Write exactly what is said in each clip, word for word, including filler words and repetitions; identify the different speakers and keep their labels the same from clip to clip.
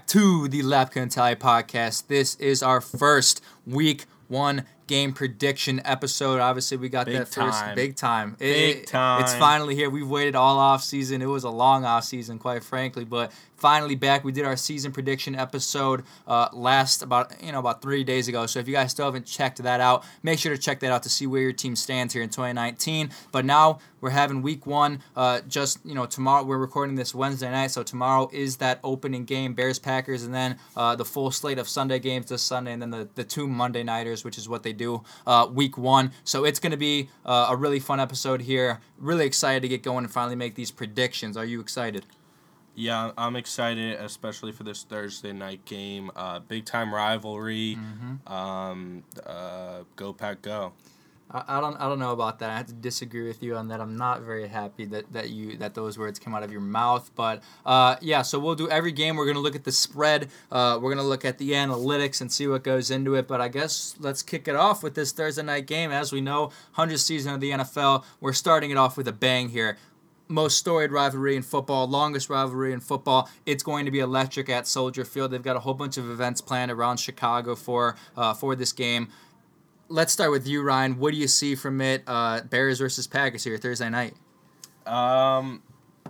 Speaker 1: to the Lapka and Tally podcast. This is our first week one game prediction episode. Obviously, we got
Speaker 2: big
Speaker 1: that first
Speaker 2: time.
Speaker 1: big time.
Speaker 2: Big
Speaker 1: it,
Speaker 2: time.
Speaker 1: It's finally here. We've waited all off season. It was a long off season, quite frankly, but finally back. We did our season prediction episode uh, last about you know about three days ago. So if you guys still haven't checked that out, make sure to check that out to see where your team stands here in twenty nineteen. But now we're having week one. Uh, just you know tomorrow we're recording this Wednesday night, so tomorrow is that opening game, Bears Packers, and then uh, the full slate of Sunday games this Sunday, and then the, the two Monday nighters, which is what they do uh, week one. So it's going to be uh, a really fun episode here. Really excited to get going and finally make these predictions. Are you excited?
Speaker 2: Yeah, I'm excited, especially for this Thursday night game. Uh, big time rivalry.
Speaker 1: Mm-hmm.
Speaker 2: Um, uh, go Pack, go!
Speaker 1: I, I don't. I don't know about that. I have to disagree with you on that. I'm not very happy that, that you that those words came out of your mouth. But uh, yeah, so we'll do every game. We're gonna look at the spread. Uh, we're gonna look at the analytics and see what goes into it. But I guess let's kick it off with this Thursday night game. As we know, one hundredth season of the N F L. We're starting it off with a bang here. Most storied rivalry in football, longest rivalry in football. It's going to be electric at Soldier Field. They've got a whole bunch of events planned around Chicago for uh, for this game. Let's start with you, Ryan. What do you see from it? Uh, Bears versus Packers here Thursday night.
Speaker 2: Um,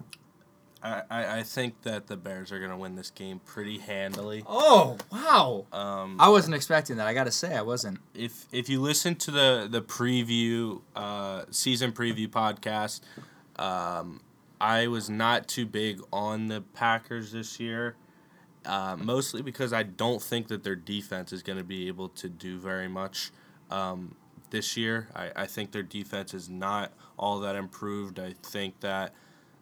Speaker 2: I, I I think that the Bears are going to win this game pretty handily.
Speaker 1: Oh, wow.
Speaker 2: Um,
Speaker 1: I wasn't expecting that. I got to say, I wasn't.
Speaker 2: If if you listen to the the preview uh, season preview podcast. Um, I was not too big on the Packers this year, uh, mostly because I don't think that their defense is going to be able to do very much um, this year. I, I think their defense is not all that improved. I think that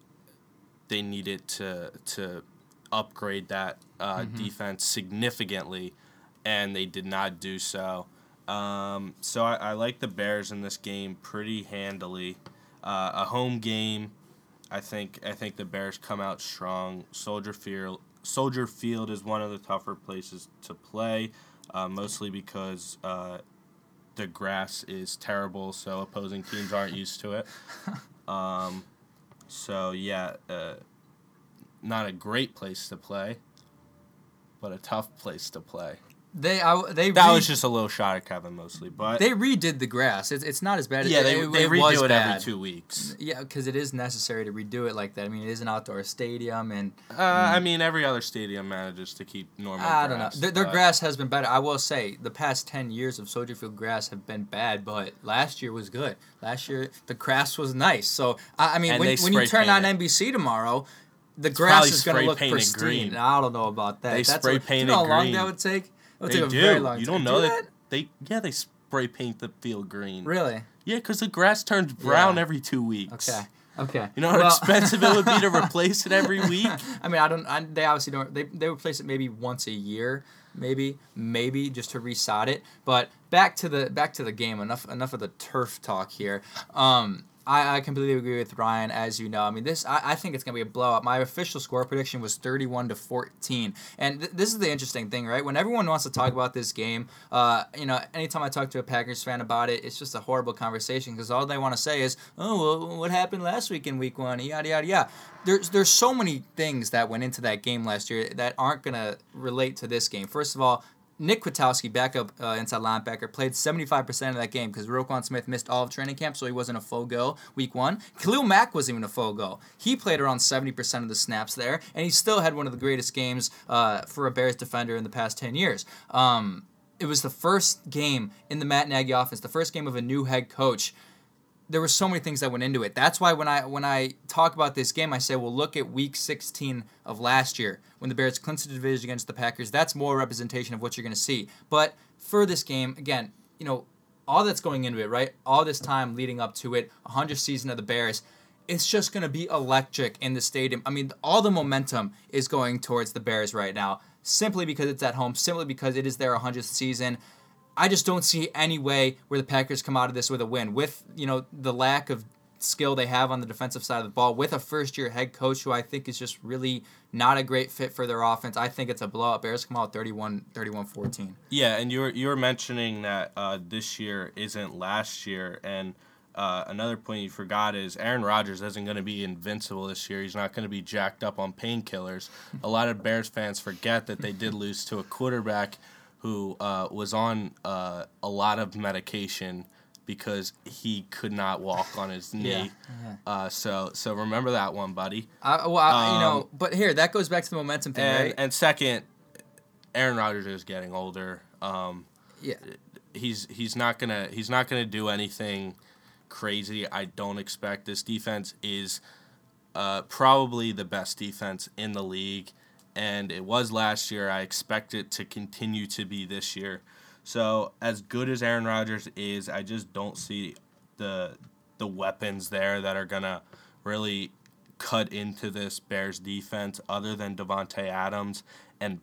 Speaker 2: they needed to to upgrade that uh, mm-hmm. defense significantly, and they did not do so. Um, so I, I like the Bears in this game pretty handily. Uh, a home game, I think. I think the Bears come out strong. Soldier Field, Soldier Field is one of the tougher places to play, uh, mostly because uh, the grass is terrible, so opposing teams aren't used to it. Um, so yeah, uh, not a great place to play, but a tough place to play.
Speaker 1: They I, they
Speaker 2: that
Speaker 1: re-
Speaker 2: was just a little shot at Kevin mostly, but
Speaker 1: they redid the grass. It's it's not as bad as
Speaker 2: yeah.
Speaker 1: it,
Speaker 2: They
Speaker 1: it,
Speaker 2: they
Speaker 1: it
Speaker 2: redo
Speaker 1: was
Speaker 2: it
Speaker 1: bad.
Speaker 2: every two weeks.
Speaker 1: Yeah, because it is necessary to redo it like that. I mean, it is an outdoor stadium, and
Speaker 2: uh, I mean every other stadium manages to keep normal.
Speaker 1: I
Speaker 2: grass,
Speaker 1: don't know. Their, their grass has been better. I will say the past ten years of Soldier Field grass have been bad, but last year was good. Last year the grass was nice. So I, I mean,
Speaker 2: and
Speaker 1: when when you turn on
Speaker 2: it.
Speaker 1: N B C tomorrow. The grass is going to look pristine.
Speaker 2: Green.
Speaker 1: I don't know about that.
Speaker 2: They
Speaker 1: That's
Speaker 2: spray
Speaker 1: what,
Speaker 2: painted
Speaker 1: do you know how long
Speaker 2: green.
Speaker 1: that would take? It would
Speaker 2: they
Speaker 1: take a
Speaker 2: do.
Speaker 1: very long
Speaker 2: you
Speaker 1: time.
Speaker 2: don't know
Speaker 1: do
Speaker 2: that?
Speaker 1: that?
Speaker 2: They yeah they spray paint the field green.
Speaker 1: Really?
Speaker 2: Yeah, because the grass turns brown
Speaker 1: Yeah.
Speaker 2: every two weeks.
Speaker 1: Okay. Okay.
Speaker 2: You know how
Speaker 1: well,
Speaker 2: expensive it would be to replace it every week?
Speaker 1: I mean, I don't. I, they obviously don't. They they replace it maybe once a year, maybe, maybe just to resod it. But back to the back to the game. Enough enough of the turf talk here. Um, I, I completely agree with Ryan, as you know. I mean, this I, I think it's gonna be a blowout. My official score prediction was thirty-one to fourteen, and th- this is the interesting thing, right? When everyone wants to talk about this game, uh, you know, anytime I talk to a Packers fan about it, it's just a horrible conversation because all they want to say is, "Oh, well, what happened last week in Week One?" Yada yada yada. There's there's so many things that went into that game last year that aren't gonna relate to this game. First of all, Nick Kwiatkowski, backup uh, inside linebacker, played seventy-five percent of that game because Roquan Smith missed all of training camp, so he wasn't a full go week one. Khalil Mack wasn't even a full go. He played around seventy percent of the snaps there, and he still had one of the greatest games uh, for a Bears defender in the past ten years. Um, it was the first game in the Matt Nagy offense, the first game of a new head coach. There were so many things that went into it. That's why when I when I talk about this game, I say, well, look at Week sixteen of last year when the Bears clinched the division against the Packers. That's more representation of what you're going to see. But for this game, again, you know, all that's going into it, right? All this time leading up to it, one hundredth season of the Bears, it's just going to be electric in the stadium. I mean, all the momentum is going towards the Bears right now, simply because it's at home, simply because it is their one hundredth season. I just don't see any way where the Packers come out of this with a win. With, you know, the lack of skill they have on the defensive side of the ball, with a first-year head coach who I think is just really not a great fit for their offense, I think it's a blowout. Bears come out thirty-one fourteen.
Speaker 2: Yeah, and you were, you were mentioning that uh, this year isn't last year, and uh, another point you forgot is Aaron Rodgers isn't going to be invincible this year. He's not going to be jacked up on painkillers. A lot of Bears fans forget that they did lose to a quarterback who uh, was on uh, a lot of medication because he could not walk on his knee.
Speaker 1: Yeah. Yeah.
Speaker 2: Uh, so so remember that one, buddy.
Speaker 1: I, well, I, you
Speaker 2: Um,
Speaker 1: know, but here that goes back to the momentum thing,
Speaker 2: And
Speaker 1: right?
Speaker 2: and second, Aaron Rodgers is getting older. Um,
Speaker 1: Yeah.
Speaker 2: he's he's not gonna he's not gonna do anything crazy. I don't expect. This defense is uh, probably the best defense in the league, and it was last year. I expect it to continue to be this year. So as good as Aaron Rodgers is, I just don't see the the weapons there that are gonna really cut into this Bears defense other than Devontae Adams and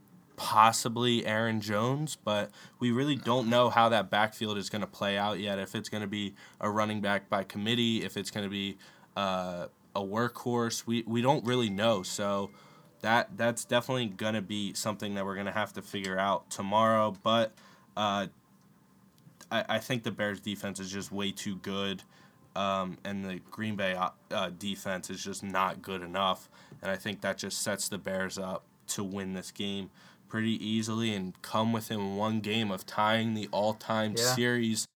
Speaker 2: possibly Aaron Jones, but we really don't know how that backfield is going to play out yet. If it's going to be a running back by committee, if it's going to be uh, a workhorse, we, we don't really know. So that that's definitely going to be something that we're going to have to figure out tomorrow. But uh, I, I think the Bears defense is just way too good. Um, and the Green Bay uh, defense is just not good enough. And I think that just sets the Bears up to win this game pretty easily and come within one game of tying the all-time
Speaker 1: Yeah.
Speaker 2: series.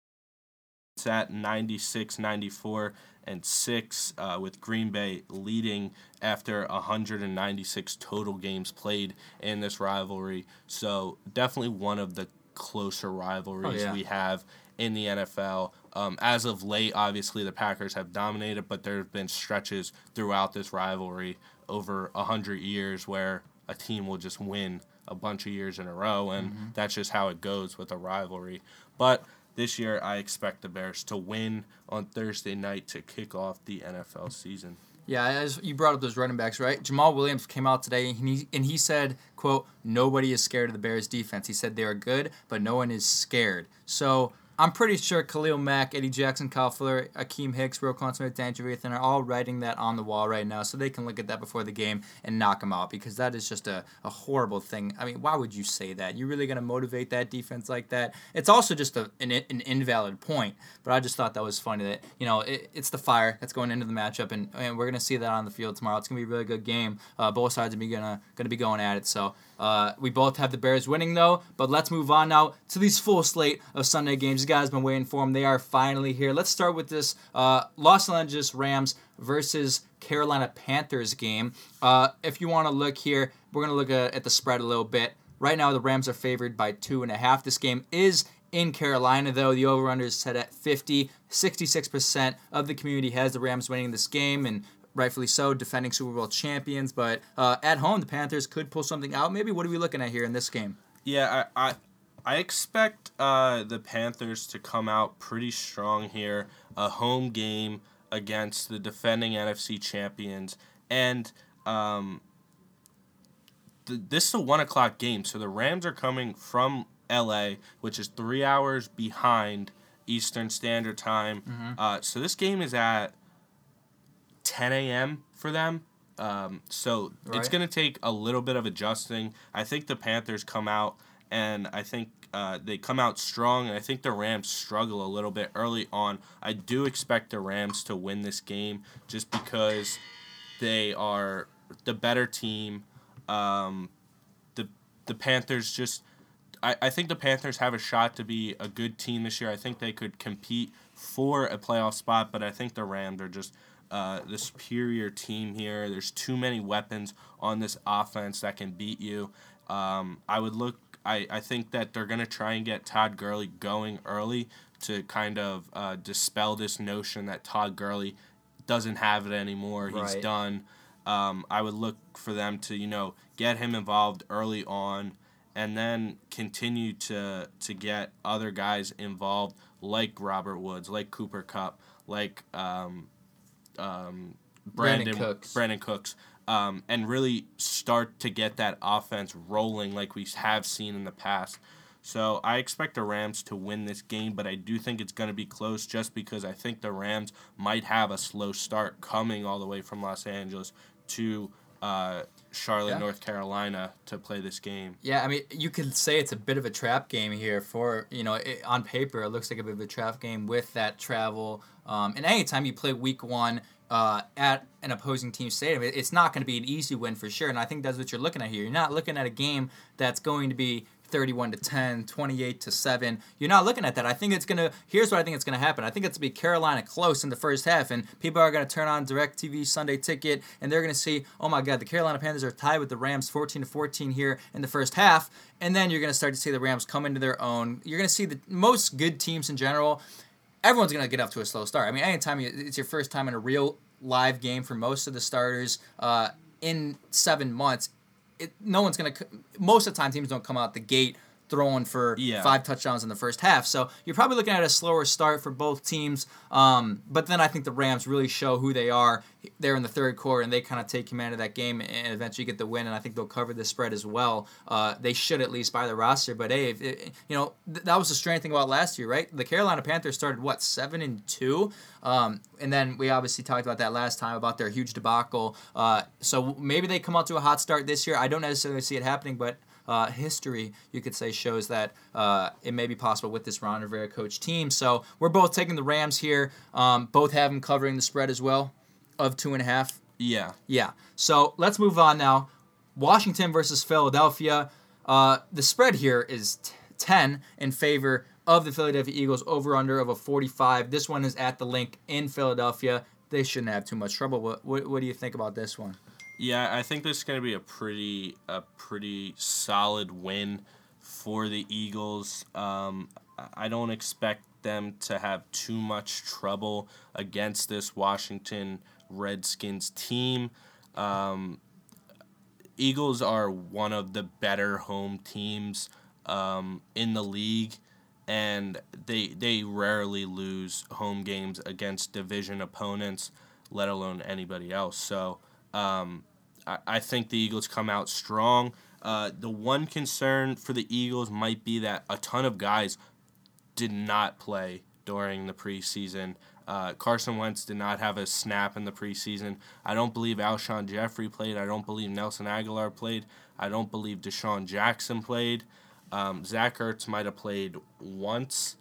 Speaker 2: It's at ninety-six, ninety-four, and six, uh, with Green Bay leading after one hundred ninety-six total games played in this rivalry. So definitely one of the closer rivalries
Speaker 1: Oh, yeah.
Speaker 2: we have in the N F L. Um, as of late, obviously, the Packers have dominated, but there have been stretches throughout this rivalry over one hundred years where a team will just win a bunch of years in a row, and
Speaker 1: Mm-hmm.
Speaker 2: that's just how it goes with a rivalry. But this year, I expect the Bears to win on Thursday night to kick off the N F L season.
Speaker 1: Yeah, as you brought up those running backs, right? Jamal Williams came out today, and he and he said, quote, nobody is scared of the Bears' defense. He said they are good, but no one is scared. So I'm pretty sure Khalil Mack, Eddie Jackson, Kyle Fuller, Akeem Hicks, Roquan Smith, Dan Trevathan are all writing that on the wall right now so they can look at that before the game and knock them out, because that is just a, a horrible thing. I mean, why would you say that? You're really going to motivate that defense like that? It's also just a, an, an invalid point, but I just thought that was funny that, you know, it, it's the fire that's going into the matchup, and, and we're going to see that on the field tomorrow. It's going to be a really good game. Uh, both sides are going to going to be going at it, so uh, we both have the Bears winning, though, but let's move on now to these full slate of Sunday games. You guys have been waiting for them. They are finally here. Let's start with this uh, Los Angeles Rams versus Carolina Panthers game. Uh, if you want to look here, we're going to look at, at the spread a little bit. Right now, the Rams are favored by two and a half. This game is in Carolina, though. The over-under is set at fifty. sixty-six percent of the community has the Rams winning this game, and rightfully so, defending Super Bowl champions. But uh, at home, the Panthers could pull something out. Maybe what are we looking at here in this game?
Speaker 2: Yeah, I I, I expect uh, the Panthers to come out pretty strong here. A home game against the defending N F C champions. And um, th- this is a one o'clock game, so the Rams are coming from L A, which is three hours behind Eastern Standard Time.
Speaker 1: Mm-hmm.
Speaker 2: Uh, so this game is at ten a.m. for them. Um, so
Speaker 1: Right.
Speaker 2: it's going to take a little bit of adjusting. I think the Panthers come out, and I think uh, they come out strong, and I think the Rams struggle a little bit early on. I do expect the Rams to win this game just because they are the better team. Um, the the Panthers just... I, I think the Panthers have a shot to be a good team this year. I think they could compete for a playoff spot, but I think the Rams are just uh, the superior team here. There's too many weapons on this offense that can beat you. Um, I would look. I, I think that they're going to try and get Todd Gurley going early to kind of uh, dispel this notion that Todd Gurley doesn't have it anymore. He's
Speaker 1: Right.
Speaker 2: done. Um, I would look for them to, you know, get him involved early on, and then continue to to get other guys involved, like Robert Woods, like Cooper Kupp, like um, um, Brandon
Speaker 1: Brandon Cooks.
Speaker 2: Brandon Cooks, um, and really start to get that offense rolling like we have seen in the past. So I expect the Rams to win this game, but I do think it's going to be close just because I think the Rams might have a slow start coming all the way from Los Angeles to uh, Charlotte,
Speaker 1: Yeah.
Speaker 2: North Carolina to play this game.
Speaker 1: Yeah, I mean, you could say it's a bit of a trap game here for, you know, it, on paper, it looks like a bit of a trap game with that travel. Um, and anytime you play week one uh, at an opposing team stadium, it, it's not going to be an easy win for sure. And I think that's what you're looking at here. You're not looking at a game that's going to be thirty-one to ten, twenty-eight to seven. You're not looking at that. I think it's going to, here's what I think it's going to happen. I think it's going to be Carolina close in the first half, and people are going to turn on DirecTV Sunday Ticket, and they're going to see, oh my God, the Carolina Panthers are tied with the Rams fourteen to fourteen here in the first half, and then you're going to start to see the Rams come into their own. You're going to see the most good teams in general. Everyone's going to get off to a slow start. I mean, anytime you, it's your first time in a real live game for most of the starters uh, in seven months, It, no one's going to – most of the time, teams don't come out the gate throwing for
Speaker 2: yeah.
Speaker 1: five touchdowns in the first half. So you're probably looking at a slower start for both teams. Um, but then I think the Rams really show who they are there in the third quarter, and they kind of take command of that game and eventually get the win, and I think they'll cover the spread as well. Uh, they should at least by the roster. But, hey, if it, you know, th- that was the strange thing about last year, right? The Carolina Panthers started, what, seven and two? Um, and then we obviously talked about that last time about their huge debacle. Uh, so maybe they come out to a hot start this year. I don't necessarily see it happening, but uh, history, you could say, shows that uh, it may be possible with this Ron Rivera coach team. So we're both taking the Rams here. Um, both have them covering the spread as well of two and a half.
Speaker 2: Yeah.
Speaker 1: Yeah. So let's move on now. Washington versus Philadelphia. Uh, the spread here is t- ten in favor of the Philadelphia Eagles, over-under of a forty-five. This one is at the link in Philadelphia. They shouldn't have too much trouble. What, what, what do you think about this one?
Speaker 2: Yeah, I think this is going to be a pretty a pretty solid win for the Eagles. Um, I don't expect them to have too much trouble against this Washington Redskins team. Um, Eagles are one of the better home teams um, in the league, and they they rarely lose home games against division opponents, let alone anybody else. So um, I, I think the Eagles come out strong. Uh, the one concern for the Eagles might be that a ton of guys did not play during the preseason. Uh, Carson Wentz did not have a snap in the preseason. I don't believe Alshon Jeffrey played. I don't believe Nelson Aguilar played. I don't believe Deshaun Jackson played. Um, Zach Ertz might have played once.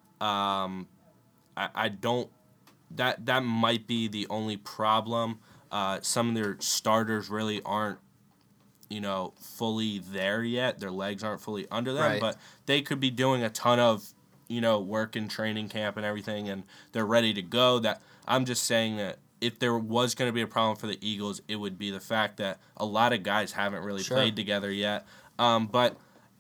Speaker 2: Um, I, I don't. That that might be the only problem. Uh, some of their starters really aren't, you know, fully there yet. Their legs aren't fully under them,
Speaker 1: Right.
Speaker 2: but they could be doing a ton of, you know, work in training camp and everything, and they're ready to go. That I'm just saying that if there was going to be a problem for the Eagles, it would be the fact that a lot of guys haven't really
Speaker 1: Sure.
Speaker 2: played together yet. Um, but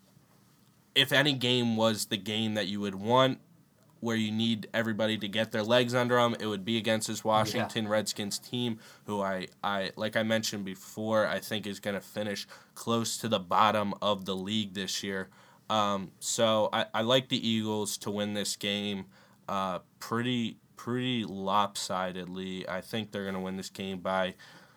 Speaker 2: if any game was the game that you would want, where you need everybody to get their legs under them, it would be against this Washington
Speaker 1: Yeah.
Speaker 2: Redskins team, who I, I like I mentioned before, I think is going to finish close to the bottom of the league this year. Um, so I, I like the Eagles to win this game uh, pretty pretty lopsidedly. I think they're going to win this game by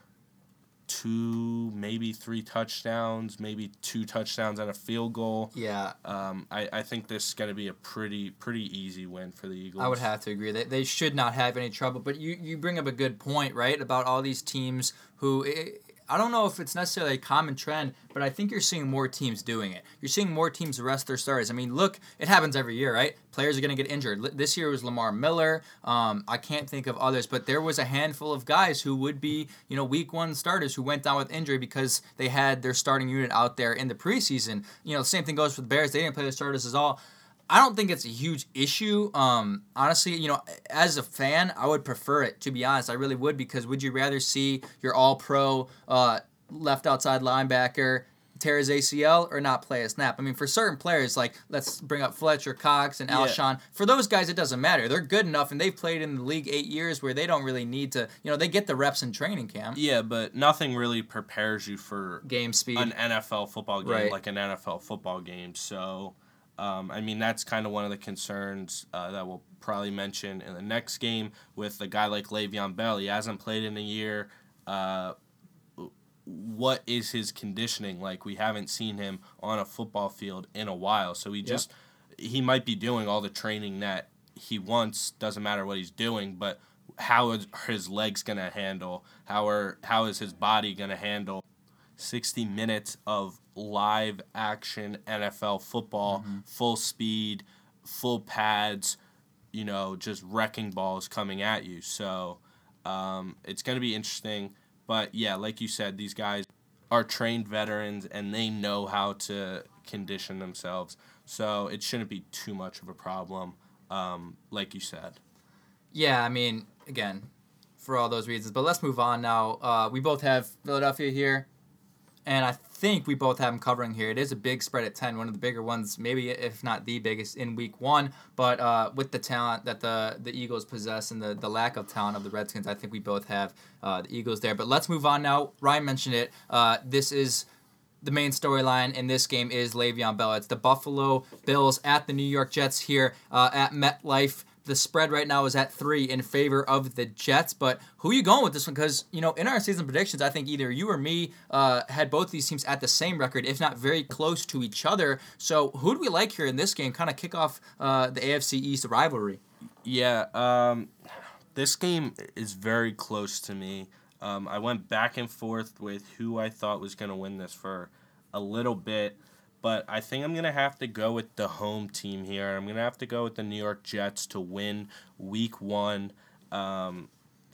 Speaker 2: two, maybe three touchdowns, maybe two touchdowns and a field goal.
Speaker 1: Yeah,
Speaker 2: Um, I, I think this is going to be a pretty pretty easy win for the Eagles.
Speaker 1: I would have to agree. They, they should not have any trouble. But you, you bring up a good point, right, about all these teams who – I don't know if it's necessarily a common trend, but I think you're seeing more teams doing it. You're seeing more teams rest their starters. I mean, look, it happens every year, right? Players are going to get injured. This year was Lamar Miller. Um, I can't think of others, but there was a handful of guys who would be, you know, week one starters who went down with injury because they had their starting unit out there in the preseason. You know, the same thing goes for the Bears. They didn't play their starters at all. I don't think it's a huge issue. Um, honestly, you know, as a fan, I would prefer it, to be honest. I really would, because would you rather see your all-pro uh, left outside linebacker tear his A C L or not play a snap? I mean, for certain players, like let's bring up Fletcher Cox and
Speaker 2: Yeah.
Speaker 1: Alshon, for those guys, it doesn't matter. They're good enough, and they've played in the league eight years where they don't really need to, you know, they get the reps in training camp.
Speaker 2: Yeah, but nothing really prepares you for
Speaker 1: Game speed.
Speaker 2: an N F L football game
Speaker 1: Right.
Speaker 2: like an N F L football game. So, um, I mean, that's kind of one of the concerns uh, that we'll probably mention in the next game with a guy like Le'Veon Bell. He hasn't played in a year. Uh, what is his conditioning like? We haven't seen him on a football field in a while. So he just he might be doing all the training that he wants. Doesn't matter what he's doing, but how is his legs going to handle, how are how is his body going to handle sixty minutes of live action N F L football, mm-hmm. full speed, full pads, you know, just wrecking balls coming at you. So um, it's going to be interesting. But, yeah, like you said, these guys are trained veterans, and they know how to condition themselves. So it shouldn't be too much of a problem, um, like you said.
Speaker 1: Yeah, I mean, again, for all those reasons. But let's move on now. Uh, we both have Philadelphia here, and I think we both have them covering here. It is a big spread at ten, one of the bigger ones, maybe if not the biggest in week one. But uh, with the talent that the, the Eagles possess and the, the lack of talent of the Redskins, I think we both have uh, the Eagles there. But let's move on now. Ryan mentioned it. Uh, this is the main storyline in this game is Le'Veon Bell. It's the Buffalo Bills at the New York Jets here uh, at MetLife. The spread right now is at three in favor of the Jets, but who are you going with this one? Because, you know, in our season predictions, I think either you or me uh, had both these teams at the same record, if not very close to each other. So who do we like here in this game? Kind of kick off uh, the A F C East rivalry.
Speaker 2: Yeah, um, this game is very close to me. Um, I went back and forth with who I thought was going to win this for a little bit. But I think I'm going to have to go with the home team here. I'm going to have to go with the New York Jets to win week one. Um,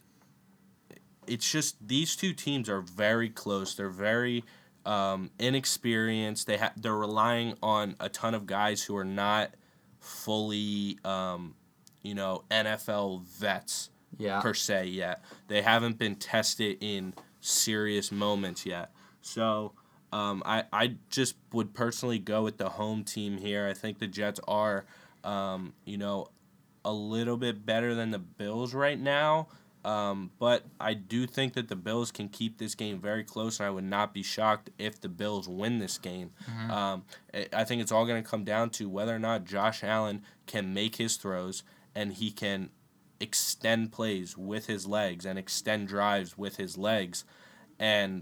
Speaker 2: it's just these two teams are very close. They're very um, inexperienced. They ha- they're relying on a ton of guys who are not fully, um, you know, N F L vets
Speaker 1: yeah.
Speaker 2: per se yet. They haven't been tested in serious moments yet. So Um, I, I just would personally go with the home team here. I think the Jets are, um, you know, a little bit better than the Bills right now. Um, but I do think that the Bills can keep this game very close, and I would not be shocked if the Bills win this game. Mm-hmm. Um, I think it's all going to come down to whether or not Josh Allen can make his throws and he can extend plays with his legs and extend drives with his legs. And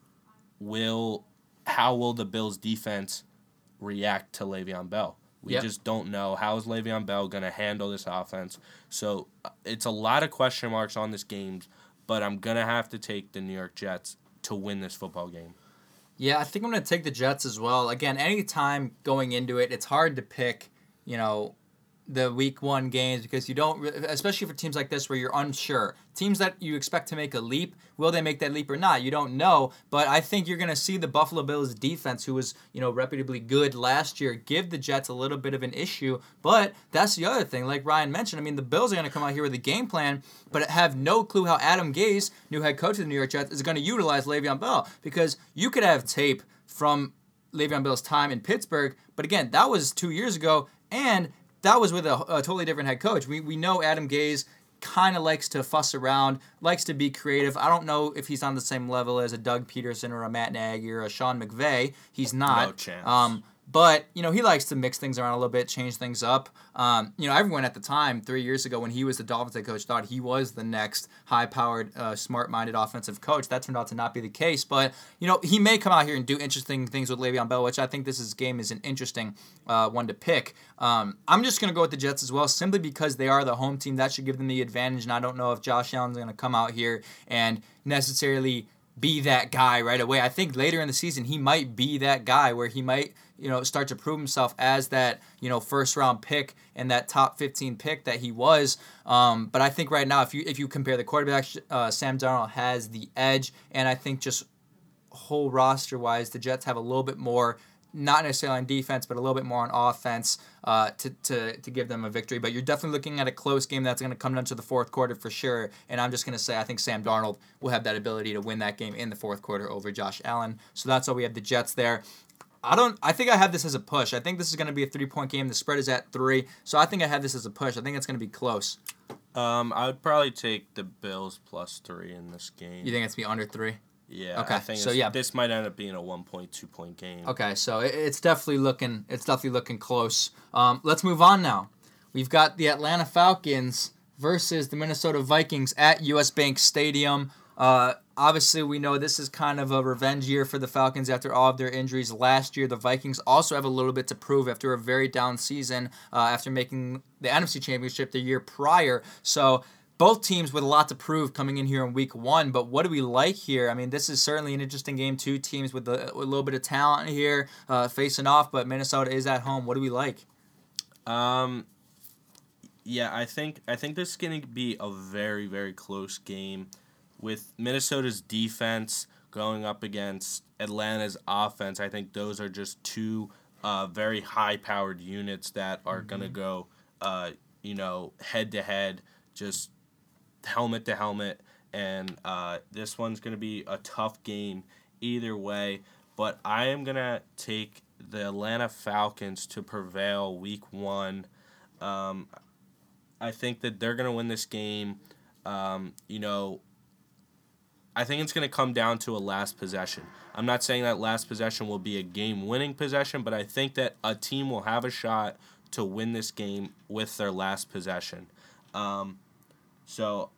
Speaker 2: will how will the Bills' defense react to Le'Veon Bell? We yep. just don't know. How is Le'Veon Bell going to handle this offense? So it's a lot of question marks on this game, but I'm going to have to take the New York Jets to win this football game.
Speaker 1: Yeah, I think I'm going to take the Jets as well. Again, any time going into it, it's hard to pick, you know, the week one games because you don't, especially for teams like this where you're unsure. Teams that you expect to make a leap, will they make that leap or not? You don't know, but I think you're going to see the Buffalo Bills defense, who was, you know, reputably good last year, give the Jets a little bit of an issue, but that's the other thing. Like Ryan mentioned, I mean, the Bills are going to come out here with a game plan, but have no clue how Adam Gase, new head coach of the New York Jets, is going to utilize Le'Veon Bell, because you could have tape from Le'Veon Bell's time in Pittsburgh, but again, that was two years ago, and that was with a, a totally different head coach. We we know Adam Gase kind of likes to fuss around, likes to be creative. I don't know if he's on the same level as a Doug Peterson or a Matt Nagy or a Sean McVay. He's not.
Speaker 2: No chance.
Speaker 1: Um, but, you know, he likes to mix things around a little bit, change things up. Um, you know, everyone at the time, three years ago, when he was the Dolphins head coach, thought he was the next high-powered, uh, smart-minded offensive coach. That turned out to not be the case. But, you know, he may come out here and do interesting things with Le'Veon Bell, which I think this is, game is an interesting uh, one to pick. Um, I'm just going to go with the Jets as well, simply because they are the home team. That should give them the advantage, and I don't know if Josh Allen's going to come out here and necessarily be that guy right away. I think later in the season he might be that guy where he might, you know, start to prove himself as that, you know, first round pick and that top fifteen pick that he was. Um, but I think right now, if you if you compare the quarterbacks, uh, Sam Darnold has the edge, and I think just whole roster wise, the Jets have a little bit more, not necessarily on defense, but a little bit more on offense uh, to, to to give them a victory. But you're definitely looking at a close game that's going to come down to the fourth quarter for sure. And I'm just going to say I think Sam Darnold will have that ability to win that game in the fourth quarter over Josh Allen. So that's why we have the Jets there. I don't. I think I have this as a push. I think this is going to be a three-point game. The spread is at three, so I think I have this as a push. I think it's going to be close.
Speaker 2: Um, I would probably take the Bills plus three in this game.
Speaker 1: You think it's going to be under three?
Speaker 2: Yeah.
Speaker 1: Okay.
Speaker 2: I think
Speaker 1: so yeah,
Speaker 2: this might end up being a one point, two point game.
Speaker 1: Okay, so it, it's definitely looking. It's definitely looking close. Um, let's move on now. We've got the Atlanta Falcons versus the Minnesota Vikings at U S Bank Stadium. Uh, obviously, we know this is kind of a revenge year for the Falcons after all of their injuries last year. The Vikings also have a little bit to prove after a very down season uh, after making the N F C Championship the year prior. So both teams with a lot to prove coming in here in week one. But what do we like here? I mean, this is certainly an interesting game. Two teams with a, with a little bit of talent here uh, facing off, but Minnesota is at home. What do we like?
Speaker 2: Um, yeah, I think I think this is going to be a very, very close game with Minnesota's defense going up against Atlanta's offense. I think those are just two uh, very high-powered units that are mm-hmm. going to go, uh, you know, head-to-head, just helmet to helmet, and uh, this one's going to be a tough game either way, but I am going to take the Atlanta Falcons to prevail week one. Um, I think that they're going to win this game. Um, you know, I think it's going to come down to a last possession. I'm not saying that last possession will be a game-winning possession, but I think that a team will have a shot to win this game with their last possession. Um, So,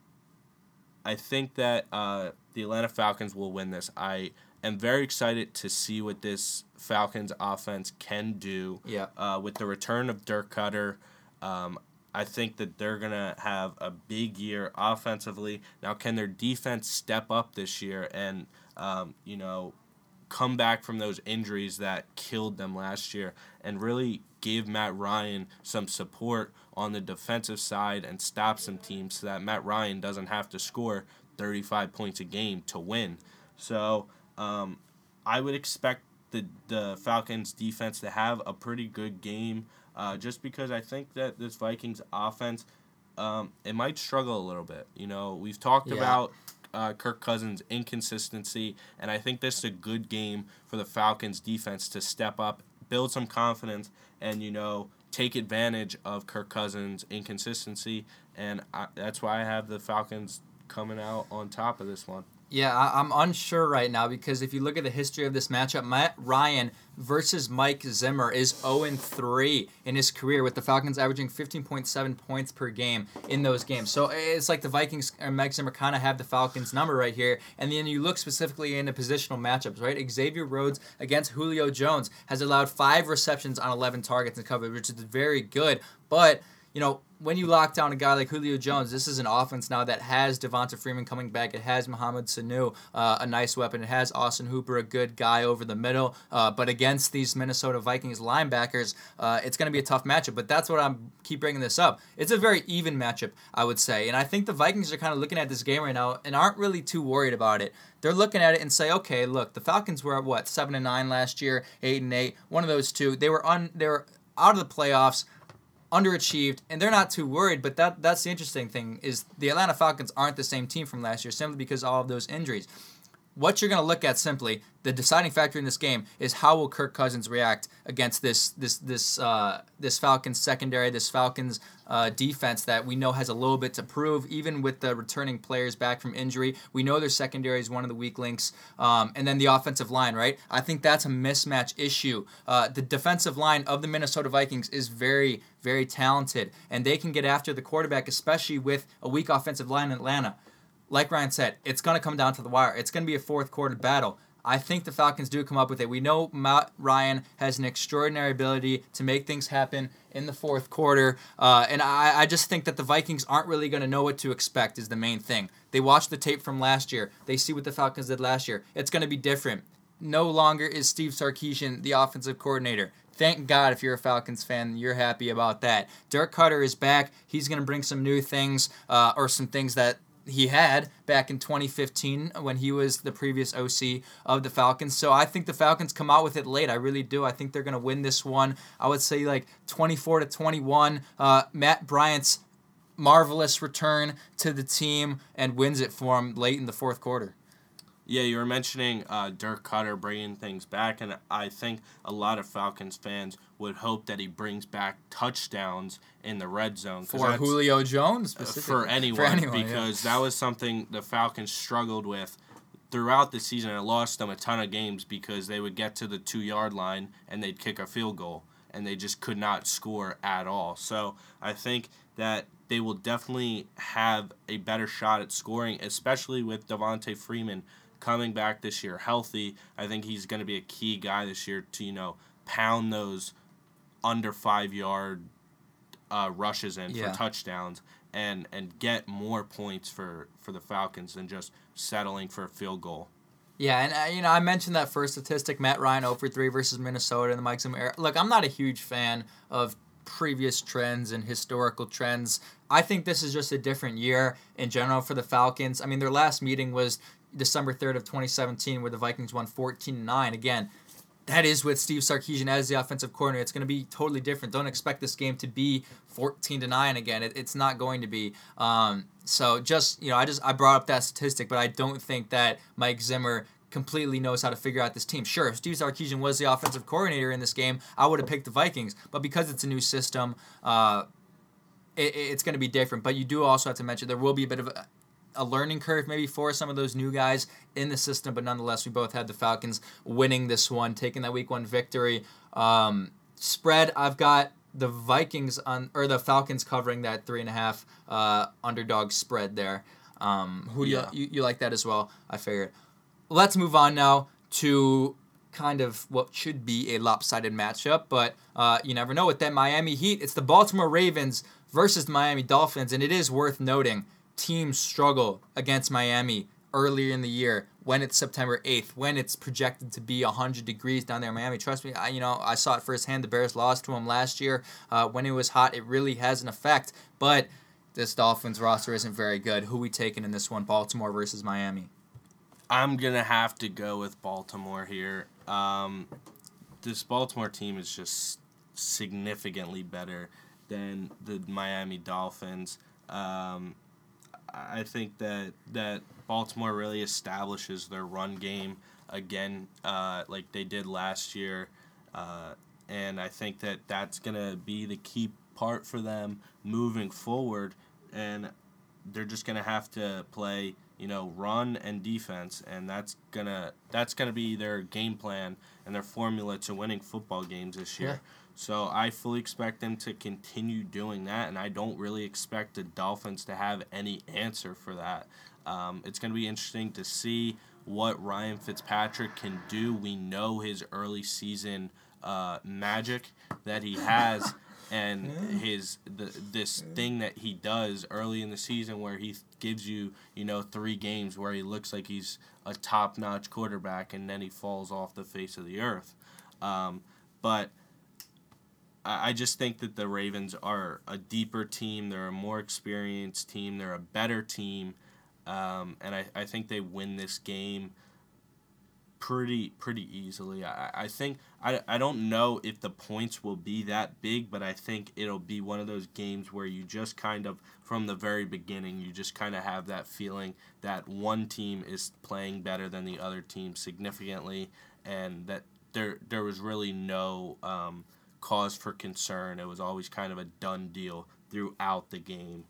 Speaker 2: I think that uh, the Atlanta Falcons will win this. I am very excited to see what this Falcons offense can do.
Speaker 1: Yeah.
Speaker 2: Uh, with the return of Dirk Cutter, um, I think that they're going to have a big year offensively. Now, can their defense step up this year and, um, you know, come back from those injuries that killed them last year and really give Matt Ryan some support on the defensive side and stop some teams so that Matt Ryan doesn't have to score thirty-five points a game to win. So um, I would expect the the Falcons defense to have a pretty good game uh, just because I think that this Vikings offense, um, it might struggle a little bit. You know, we've talked
Speaker 1: Yeah.
Speaker 2: about Uh, Kirk Cousins' inconsistency, and I think this is a good game for the Falcons' defense to step up, build some confidence, and, you know, take advantage of Kirk Cousins' inconsistency, and I, that's why I have the Falcons coming out on top of this one.
Speaker 1: Yeah, I, I'm unsure right now because if you look at the history of this matchup, Matt Ryan versus Mike Zimmer is oh and three in his career, with the Falcons averaging fifteen point seven points per game in those games. So it's like the Vikings and Mike Zimmer kind of have the Falcons number right here. And then you look specifically into positional matchups, right? Xavier Rhodes against Julio Jones has allowed five receptions on eleven targets in coverage, which is very good. But, you know, when you lock down a guy like Julio Jones, this is an offense now that has Devonta Freeman coming back. It has Mohamed Sanu, uh, a nice weapon. It has Austin Hooper, a good guy over the middle. Uh, but against these Minnesota Vikings linebackers, uh, it's going to be a tough matchup. But that's what I'm keep bringing this up. It's a very even matchup, I would say. And I think the Vikings are kind of looking at this game right now and aren't really too worried about it. They're looking at it and say, okay, look, the Falcons were at what, seven and nine last year, eight and eight, one of those two. They were un, they were out of the playoffs, underachieved, and they're not too worried, but that that's the interesting thing is the Atlanta Falcons aren't the same team from last year simply because of all of those injuries. What you're going to look at simply, the deciding factor in this game is how will Kirk Cousins react against this this this uh, this Falcons secondary, this Falcons uh, defense that we know has a little bit to prove, even with the returning players back from injury. We know their secondary is one of the weak links, um, and then the offensive line, right? I think that's a mismatch issue. Uh, the defensive line of the Minnesota Vikings is very, very talented, and they can get after the quarterback, especially with a weak offensive line in Atlanta. Like Ryan said, it's going to come down to the wire. It's going to be a fourth quarter battle. I think the Falcons do come up with it. We know Matt Ryan has an extraordinary ability to make things happen in the fourth quarter, uh, and I, I just think that the Vikings aren't really going to know what to expect is the main thing. They watch the tape from last year. They see what the Falcons did last year. It's going to be different. No longer is Steve Sarkisian the offensive coordinator. Thank God if you're a Falcons fan, you're happy about that. Dirk Cutter is back. He's going to bring some new things, uh, or some things that he had back in twenty fifteen when he was the previous O C of the Falcons. So I think the Falcons come out with it late. I really do. I think they're going to win this one. I would say like twenty-four to twenty-one. Uh, Matt Bryant's marvelous return to the team and wins it for him late in the fourth quarter.
Speaker 2: Yeah, you were mentioning uh, Dirk Cutter bringing things back, and I think a lot of Falcons fans would hope that he brings back touchdowns in the red zone.
Speaker 1: For Julio Jones, specifically.
Speaker 2: For anyone,
Speaker 1: For anyone
Speaker 2: because
Speaker 1: yeah.
Speaker 2: that was something the Falcons struggled with throughout the season. It lost them a ton of games because they would get to the two-yard line and they'd kick a field goal, and they just could not score at all. So I think that they will definitely have a better shot at scoring, especially with Devonta Freeman coming back this year healthy. I think he's going to be a key guy this year to, you know, pound those under five-yard uh, rushes in
Speaker 1: yeah.
Speaker 2: for touchdowns. and and get more points for, for the Falcons than just settling for a field goal.
Speaker 1: Yeah, and uh, you know, I mentioned that first statistic, Matt Ryan zero for three versus Minnesota in the Mike Zimmer era. Look, I'm not a huge fan of previous trends and historical trends. I think this is just a different year in general for the Falcons. I mean, their last meeting was December third of twenty seventeen, where the Vikings won fourteen to nine. Again, that is with Steve Sarkisian as the offensive coordinator. It's going to be totally different. Don't expect this game to be fourteen to nine again. It, it's not going to be. Um, so just, you know, I just I brought up that statistic, but I don't think that Mike Zimmer completely knows how to figure out this team. Sure, if Steve Sarkisian was the offensive coordinator in this game, I would have picked the Vikings. But because it's a new system, uh, it, it's going to be different. But you do also have to mention there will be a bit of a, a learning curve maybe for some of those new guys in the system. But nonetheless, we both had the Falcons winning this one, taking that week one victory. Um, spread, I've got the Vikings on or the Falcons covering that three and a half uh, underdog spread there. Um, who do
Speaker 2: Yeah.
Speaker 1: you, you you like that as well? I figured. Let's move on now to kind of what should be a lopsided matchup, but uh, you never know with that Miami Heat. It's the Baltimore Ravens versus the Miami Dolphins, and it is worth noting teams struggle against Miami earlier in the year when it's September eighth, when it's projected to be one hundred degrees down there in Miami. Trust me, I, you know, I saw it firsthand. The Bears lost to them last year. Uh, when it was hot, it really has an effect, but this Dolphins roster isn't very good. Who we taking in this one, Baltimore versus Miami?
Speaker 2: I'm going to have to go with Baltimore here. Um, this Baltimore team is just significantly better than the Miami Dolphins. Um, I think that, that Baltimore really establishes their run game again uh, like they did last year. Uh, and I think that that's going to be the key part for them moving forward. And they're just going to have to play, you know, run and defense, and that's gonna that's gonna be their game plan and their formula to winning football games this year.
Speaker 1: Yeah.
Speaker 2: So I fully expect them to continue doing that, and I don't really expect the Dolphins to have any answer for that. Um, it's gonna be interesting to see what Ryan Fitzpatrick can do. We know his early season uh, magic that he has. And his the this thing that he does early in the season where he gives you, you know, three games where he looks like he's a top-notch quarterback and then he falls off the face of the earth. Um, but I, I just think that the Ravens are a deeper team. They're a more experienced team. They're a better team. Um, and I, I think they win this game pretty pretty easily. I, I think I, I don't know if the points will be that big, but I think it'll be one of those games where you just kind of from the very beginning you just kind of have that feeling that one team is playing better than the other team significantly, and that there there was really no um, cause for concern. It was always kind of a done deal throughout the game.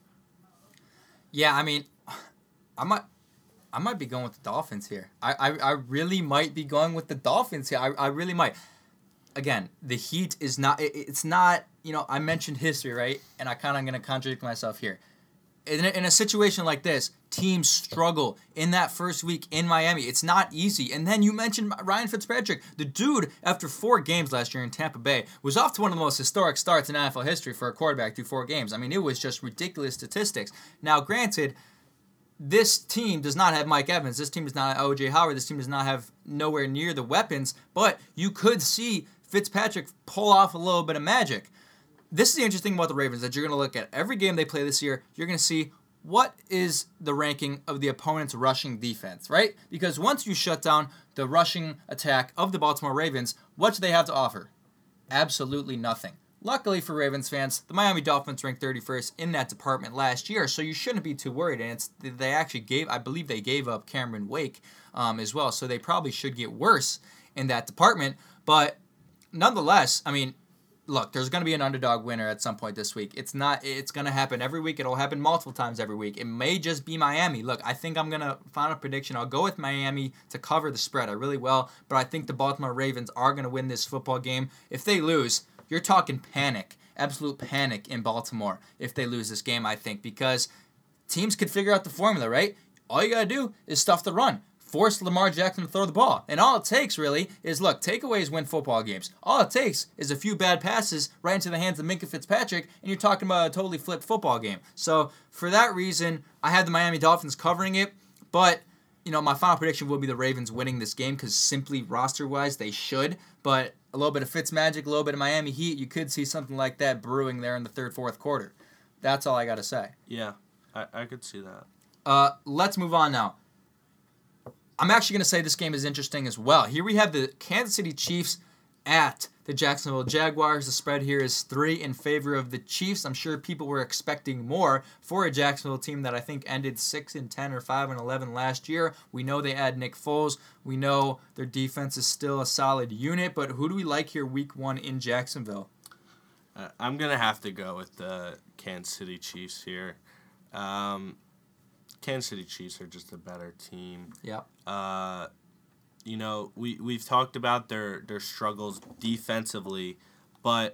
Speaker 1: Yeah, I mean, I might. I might be going with the Dolphins here. I, I, I really might be going with the Dolphins here. I, I really might. Again, the Heat is not, it, it's not, you know, I mentioned history, right? And I kind of going to contradict myself here. In a, in a situation like this, teams struggle in that first week in Miami. It's not easy. And then you mentioned Ryan Fitzpatrick. The dude, after four games last year in Tampa Bay, was off to one of the most historic starts in N F L history for a quarterback through four games. I mean, it was just ridiculous statistics. Now, granted, this team does not have Mike Evans. This team does not have O J Howard. This team does not have nowhere near the weapons. But you could see Fitzpatrick pull off a little bit of magic. This is the interesting thing about the Ravens, that you're going to look at every game they play this year. You're going to see what is the ranking of the opponent's rushing defense, right? Because once you shut down the rushing attack of the Baltimore Ravens, what do they have to offer? Absolutely nothing. Luckily for Ravens fans, the Miami Dolphins ranked thirty-first in that department last year, so you shouldn't be too worried. And it's they actually gave, I believe they gave up Cameron Wake um, as well, so they probably should get worse in that department. But nonetheless, I mean, look, there's going to be an underdog winner at some point this week. It's not. It's going to happen every week. It'll happen multiple times every week. It may just be Miami. Look, I think I'm going to final prediction. I'll go with Miami to cover the spread. I really will, but I think the Baltimore Ravens are going to win this football game. If they lose, you're talking panic, absolute panic in Baltimore if they lose this game, I think, because teams could figure out the formula, right? All you got to do is stuff the run. force Lamar Jackson to throw the ball. And all it takes, really, is, look, takeaways win football games. All it takes is a few bad passes right into the hands of Minkah Fitzpatrick, and you're talking about a totally flipped football game. So, for that reason, I had the Miami Dolphins covering it, but, you know, my final prediction will be the Ravens winning this game because simply roster-wise, they should. But a little bit of Fitzmagic, a little bit of Miami Heat, you could see something like that brewing there in the third, fourth quarter. That's all I got to say.
Speaker 2: Yeah, I, I could see that.
Speaker 1: Uh, let's move on now. I'm actually going to say this game is interesting as well. Here we have the Kansas City Chiefs at the Jacksonville Jaguars. The spread here is three in favor of the Chiefs. I'm sure people were expecting more for a Jacksonville team that I think ended six and ten or five and eleven last year. We know they add Nick Foles. We know their defense is still a solid unit, but who do we like here week one in Jacksonville?
Speaker 2: Uh, I'm going to have to go with the Kansas City Chiefs here. Um, Kansas City Chiefs are just a better team.
Speaker 1: Yeah.
Speaker 2: Uh, you know, we, we've talked about their, their struggles defensively, but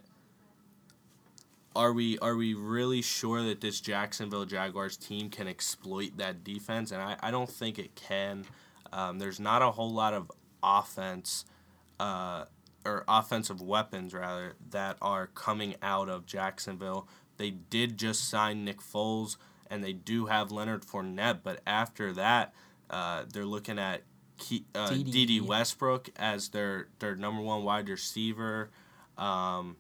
Speaker 2: are we are we really sure that this Jacksonville Jaguars team can exploit that defense? And I, I don't think it can. Um, there's not a whole lot of offense uh, or offensive weapons, rather, that are coming out of Jacksonville. They did just sign Nick Foles, and they do have Leonard Fournette, but after that, uh, they're looking at Key, uh, D D Westbrook as their, their number one wide receiver. Um,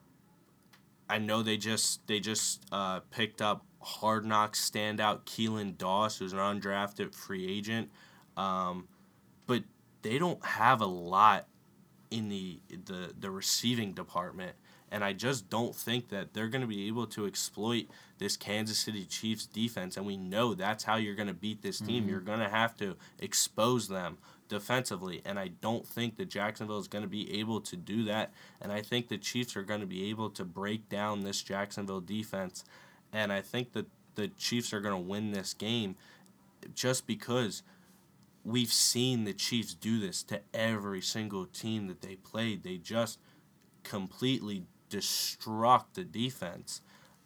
Speaker 2: I know they just they just uh, picked up Hard Knocks standout Keelan Doss, who's an undrafted free agent, um, but they don't have a lot in the the the receiving department. And I just don't think that they're going to be able to exploit this Kansas City Chiefs defense. And we know that's how you're going to beat this team. Mm-hmm. You're going to have to expose them defensively. And I don't think that Jacksonville is going to be able to do that. And I think the Chiefs are going to be able to break down this Jacksonville defense. And I think that the Chiefs are going to win this game just because we've seen the Chiefs do this to every single team that they played. They just completely destruct the defense,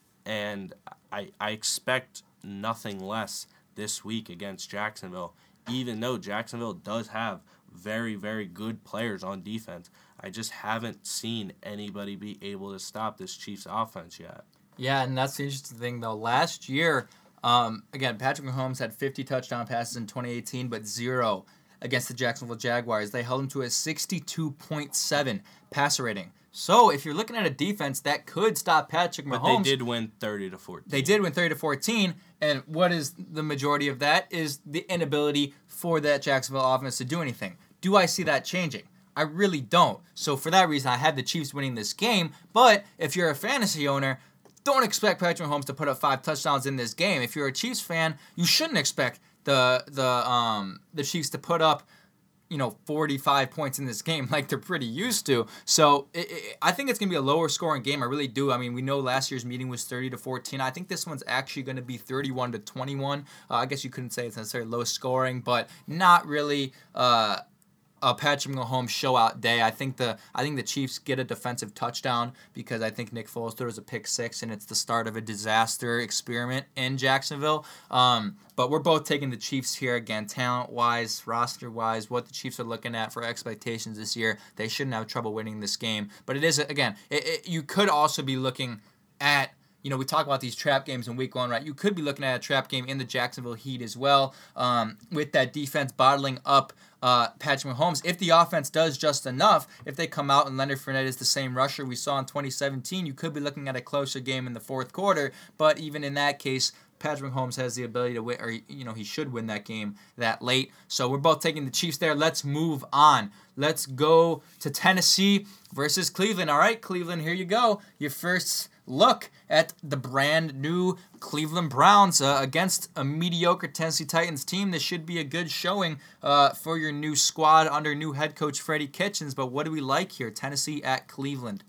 Speaker 2: and I I expect nothing less this week against Jacksonville, even though Jacksonville does have very, very good players on defense. I just haven't seen anybody be able to stop this Chiefs offense yet.
Speaker 1: Yeah, and that's the interesting thing, though. Last year, um, again, Patrick Mahomes had fifty touchdown passes in twenty eighteen, but zero against the Jacksonville Jaguars. They held him to a sixty-two point seven passer rating. So if you're looking at a defense that could stop Patrick Mahomes,
Speaker 2: but they did win thirty to fourteen.
Speaker 1: They did win thirty to fourteen, and what is the majority of that is the inability for that Jacksonville offense to do anything. Do I see that changing? I really don't. So for that reason, I had the Chiefs winning this game. But if you're a fantasy owner, don't expect Patrick Mahomes to put up five touchdowns in this game. If you're a Chiefs fan, you shouldn't expect the the um the Chiefs to put up, you know, forty-five points in this game like they're pretty used to. So it, it, I think it's going to be a lower scoring game. I really do. I mean, we know last year's meeting was thirty to fourteen. I think this one's actually going to be thirty-one to twenty-one. Uh, I guess you couldn't say it's necessarily low scoring, but not really uh, a Patrick Mahomes show-out day. I think the I think the Chiefs get a defensive touchdown because I think Nick Foles throws a pick six, and it's the start of a disaster experiment in Jacksonville. Um, but we're both taking the Chiefs here. Again, talent-wise, roster-wise, what the Chiefs are looking at for expectations this year, they shouldn't have trouble winning this game. But it is, again, it, it, you could also be looking at, you know, we talk about these trap games in week one, right? You could be looking at a trap game in the Jacksonville Heat as well, um, with that defense bottling up uh, Patrick Mahomes. If the offense does just enough, if they come out and Leonard Fournette is the same rusher we saw in twenty seventeen, you could be looking at a closer game in the fourth quarter. But even in that case, Patrick Mahomes has the ability to win, or, you know, he should win that game that late. So we're both taking the Chiefs there. Let's move on. Let's go to Tennessee versus Cleveland. All right, Cleveland, here you go. Your first look at the brand new Cleveland Browns uh, against a mediocre Tennessee Titans team. This should be a good showing uh, for your new squad under new head coach Freddie Kitchens. But what do we like here? Tennessee at Cleveland.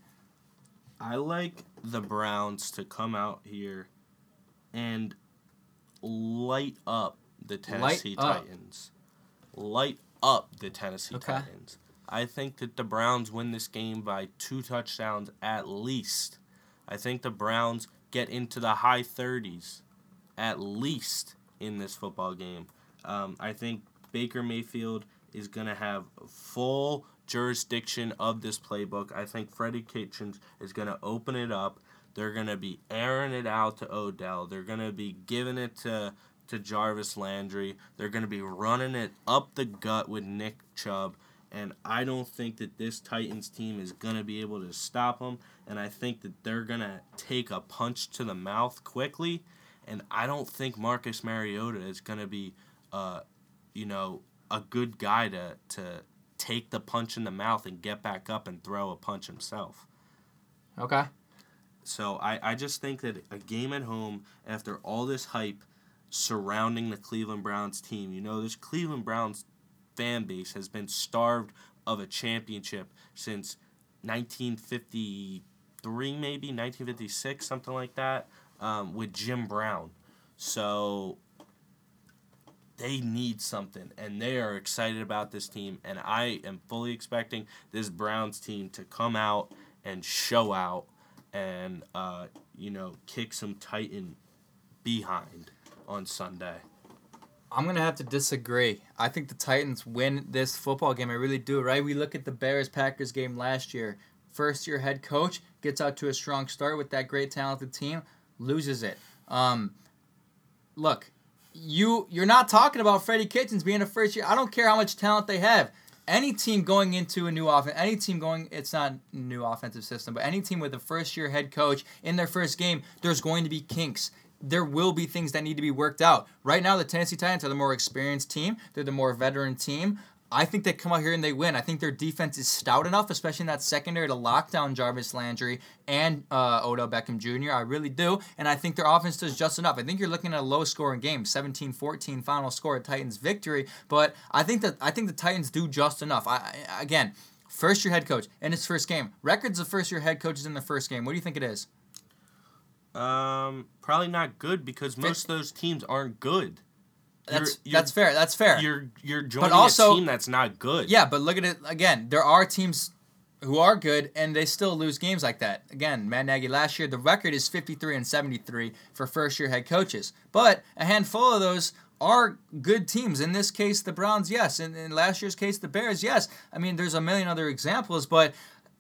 Speaker 2: I like the Browns to come out here and light up the Tennessee
Speaker 1: light up.
Speaker 2: Titans. Light up the Tennessee
Speaker 1: okay.
Speaker 2: Titans. I think that the Browns win this game by two touchdowns at least. I think the Browns get into the high thirties at least in this football game. Um, I think Baker Mayfield is going to have full jurisdiction of this playbook. I think Freddie Kitchens is going to open it up. They're going to be airing it out to Odell. They're going to be giving it to, to Jarvis Landry. They're going to be running it up the gut with Nick Chubb. And I don't think that this Titans team is going to be able to stop them. And I think that they're going to take a punch to the mouth quickly. And I don't think Marcus Mariota is going to be, uh, you know, a good guy to, to take the punch in the mouth and get back up and throw a punch himself.
Speaker 1: Okay.
Speaker 2: So I, I just think that a game at home, after all this hype surrounding the Cleveland Browns team, you know, this Cleveland Browns fan base has been starved of a championship since nineteen fifty-three, maybe, nineteen fifty-six, something like that, um, with Jim Brown. So they need something, and they are excited about this team, and I am fully expecting this Browns team to come out and show out and, uh, you know, kick some Titan behind on Sunday.
Speaker 1: I'm going to have to disagree. I think the Titans win this football game. I really do, right? We look at the Bears-Packers game last year. First-year head coach gets out to a strong start with that great, talented team, loses it. Um, look, you, you're not talking about Freddie Kitchens being a first-year. I don't care how much talent they have. Any team going into a new offense, any team going, it's not a new offensive system, but any team with a first-year head coach in their first game, there's going to be kinks. There will be things that need to be worked out. Right now, the Tennessee Titans are the more experienced team. They're the more veteran team. I think they come out here and they win. I think their defense is stout enough, especially in that secondary, to lock down Jarvis Landry and uh, Odell Beckham Junior I really do. And I think their offense does just enough. I think you're looking at a low-scoring game, seventeen fourteen final score, Titans victory. But I think that I think the Titans do just enough. I, I again, first-year head coach in his first game. Records of first-year head coaches in the first game. What do you think it is?
Speaker 2: Um, probably not good because most of those teams aren't good.
Speaker 1: That's
Speaker 2: you're,
Speaker 1: that's fair. That's fair.
Speaker 2: You're you're joining
Speaker 1: also,
Speaker 2: a team that's not good.
Speaker 1: Yeah, but look at it again. There are teams who are good and they still lose games like that. Again, Matt Nagy last year, the record is fifty-three and seventy-three for first-year head coaches. But a handful of those are good teams. In this case, the Browns, yes. In, in last year's case, the Bears, yes. I mean, there's a million other examples, but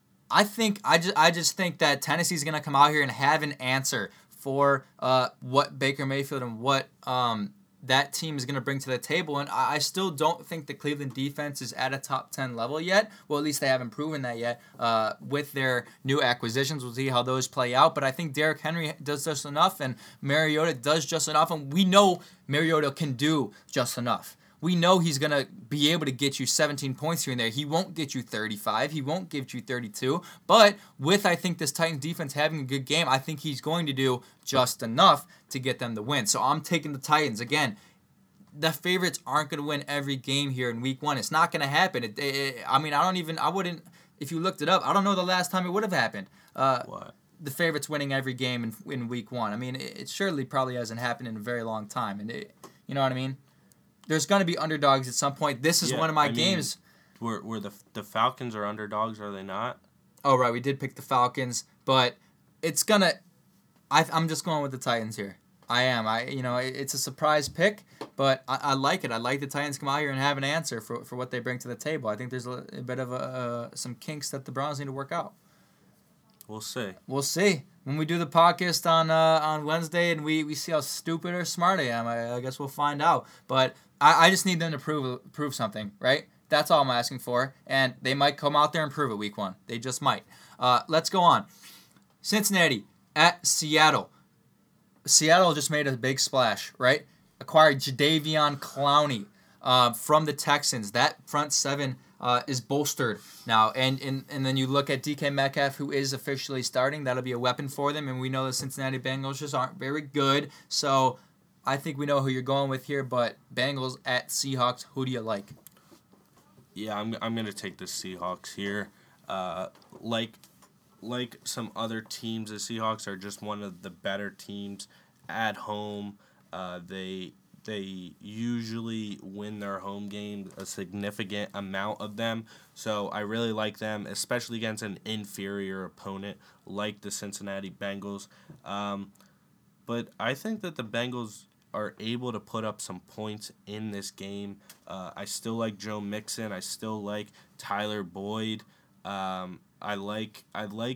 Speaker 1: I think I just I just think that Tennessee's going to come out here and have an answer for uh, what Baker Mayfield and what um, that team is going to bring to the table. And I, I still don't think the Cleveland defense is at a top ten level yet. Well, at least they haven't proven that yet uh, with their new acquisitions. We'll see how those play out. But I think Derrick Henry does just enough, and Mariota does just enough. And we know Mariota can do just enough. We know he's going to be able to get you seventeen points here and there. He won't get you thirty-five. He won't give you thirty-two. But with, I think, this Titans defense having a good game, I think he's going to do just enough to get them the win. So I'm taking the Titans. Again, the favorites aren't going to win every game here in week one. It's not going to happen. It, it, I mean, I don't even, I wouldn't, if you looked it up, I don't know the last time it would have happened. Uh,
Speaker 2: what?
Speaker 1: The favorites winning every game in, in week one. I mean, it, it surely probably hasn't happened in a very long time. And it, you know what I mean? There's going to be underdogs at some point. This is
Speaker 2: yeah,
Speaker 1: one of my
Speaker 2: I mean,
Speaker 1: games.
Speaker 2: Were were the the Falcons are underdogs? Are they not?
Speaker 1: Oh right, we did pick the Falcons, but it's gonna. I I'm just going with the Titans here. I am. I you know it, it's a surprise pick, but I, I like it. I like the Titans come out here and have an answer for, for what they bring to the table. I think there's a, a bit of a, uh, some kinks that the Browns need to work out.
Speaker 2: We'll see.
Speaker 1: We'll see. When we do the podcast on uh, on Wednesday and we, we see how stupid or smart I am, I, I guess we'll find out. But I, I just need them to prove prove something, right? That's all I'm asking for. And they might come out there and prove it week one. They just might. Uh, let's go on. Cincinnati at Seattle. Seattle just made a big splash, right? Acquired Jadeveon Clowney uh, from the Texans. That front seven Uh, is bolstered now. And, and and then you look at D K Metcalf, who is officially starting. That'll be a weapon for them. And we know the Cincinnati Bengals just aren't very good. So I think we know who you're going with here. But Bengals at Seahawks, who do you like?
Speaker 2: Yeah, I'm I'm gonna take the Seahawks here. Uh, like like some other teams, the Seahawks are just one of the better teams at home. Uh, they They usually win their home games, a significant amount of them. So I really like them, especially against an inferior opponent like the Cincinnati Bengals. Um, but I think that the Bengals are able to put up some points in this game. Uh, I still like Joe Mixon. I still like Tyler Boyd. Um, I like I like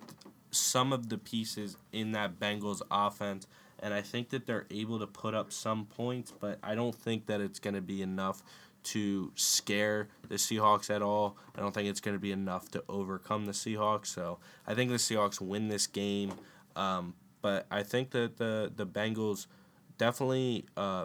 Speaker 2: some of the pieces in that Bengals offense, and I think that they're able to put up some points, but I don't think that it's going to be enough to scare the Seahawks at all. I don't think it's going to be enough to overcome the Seahawks. So I think the Seahawks win this game, um, but I think that the, the Bengals definitely uh,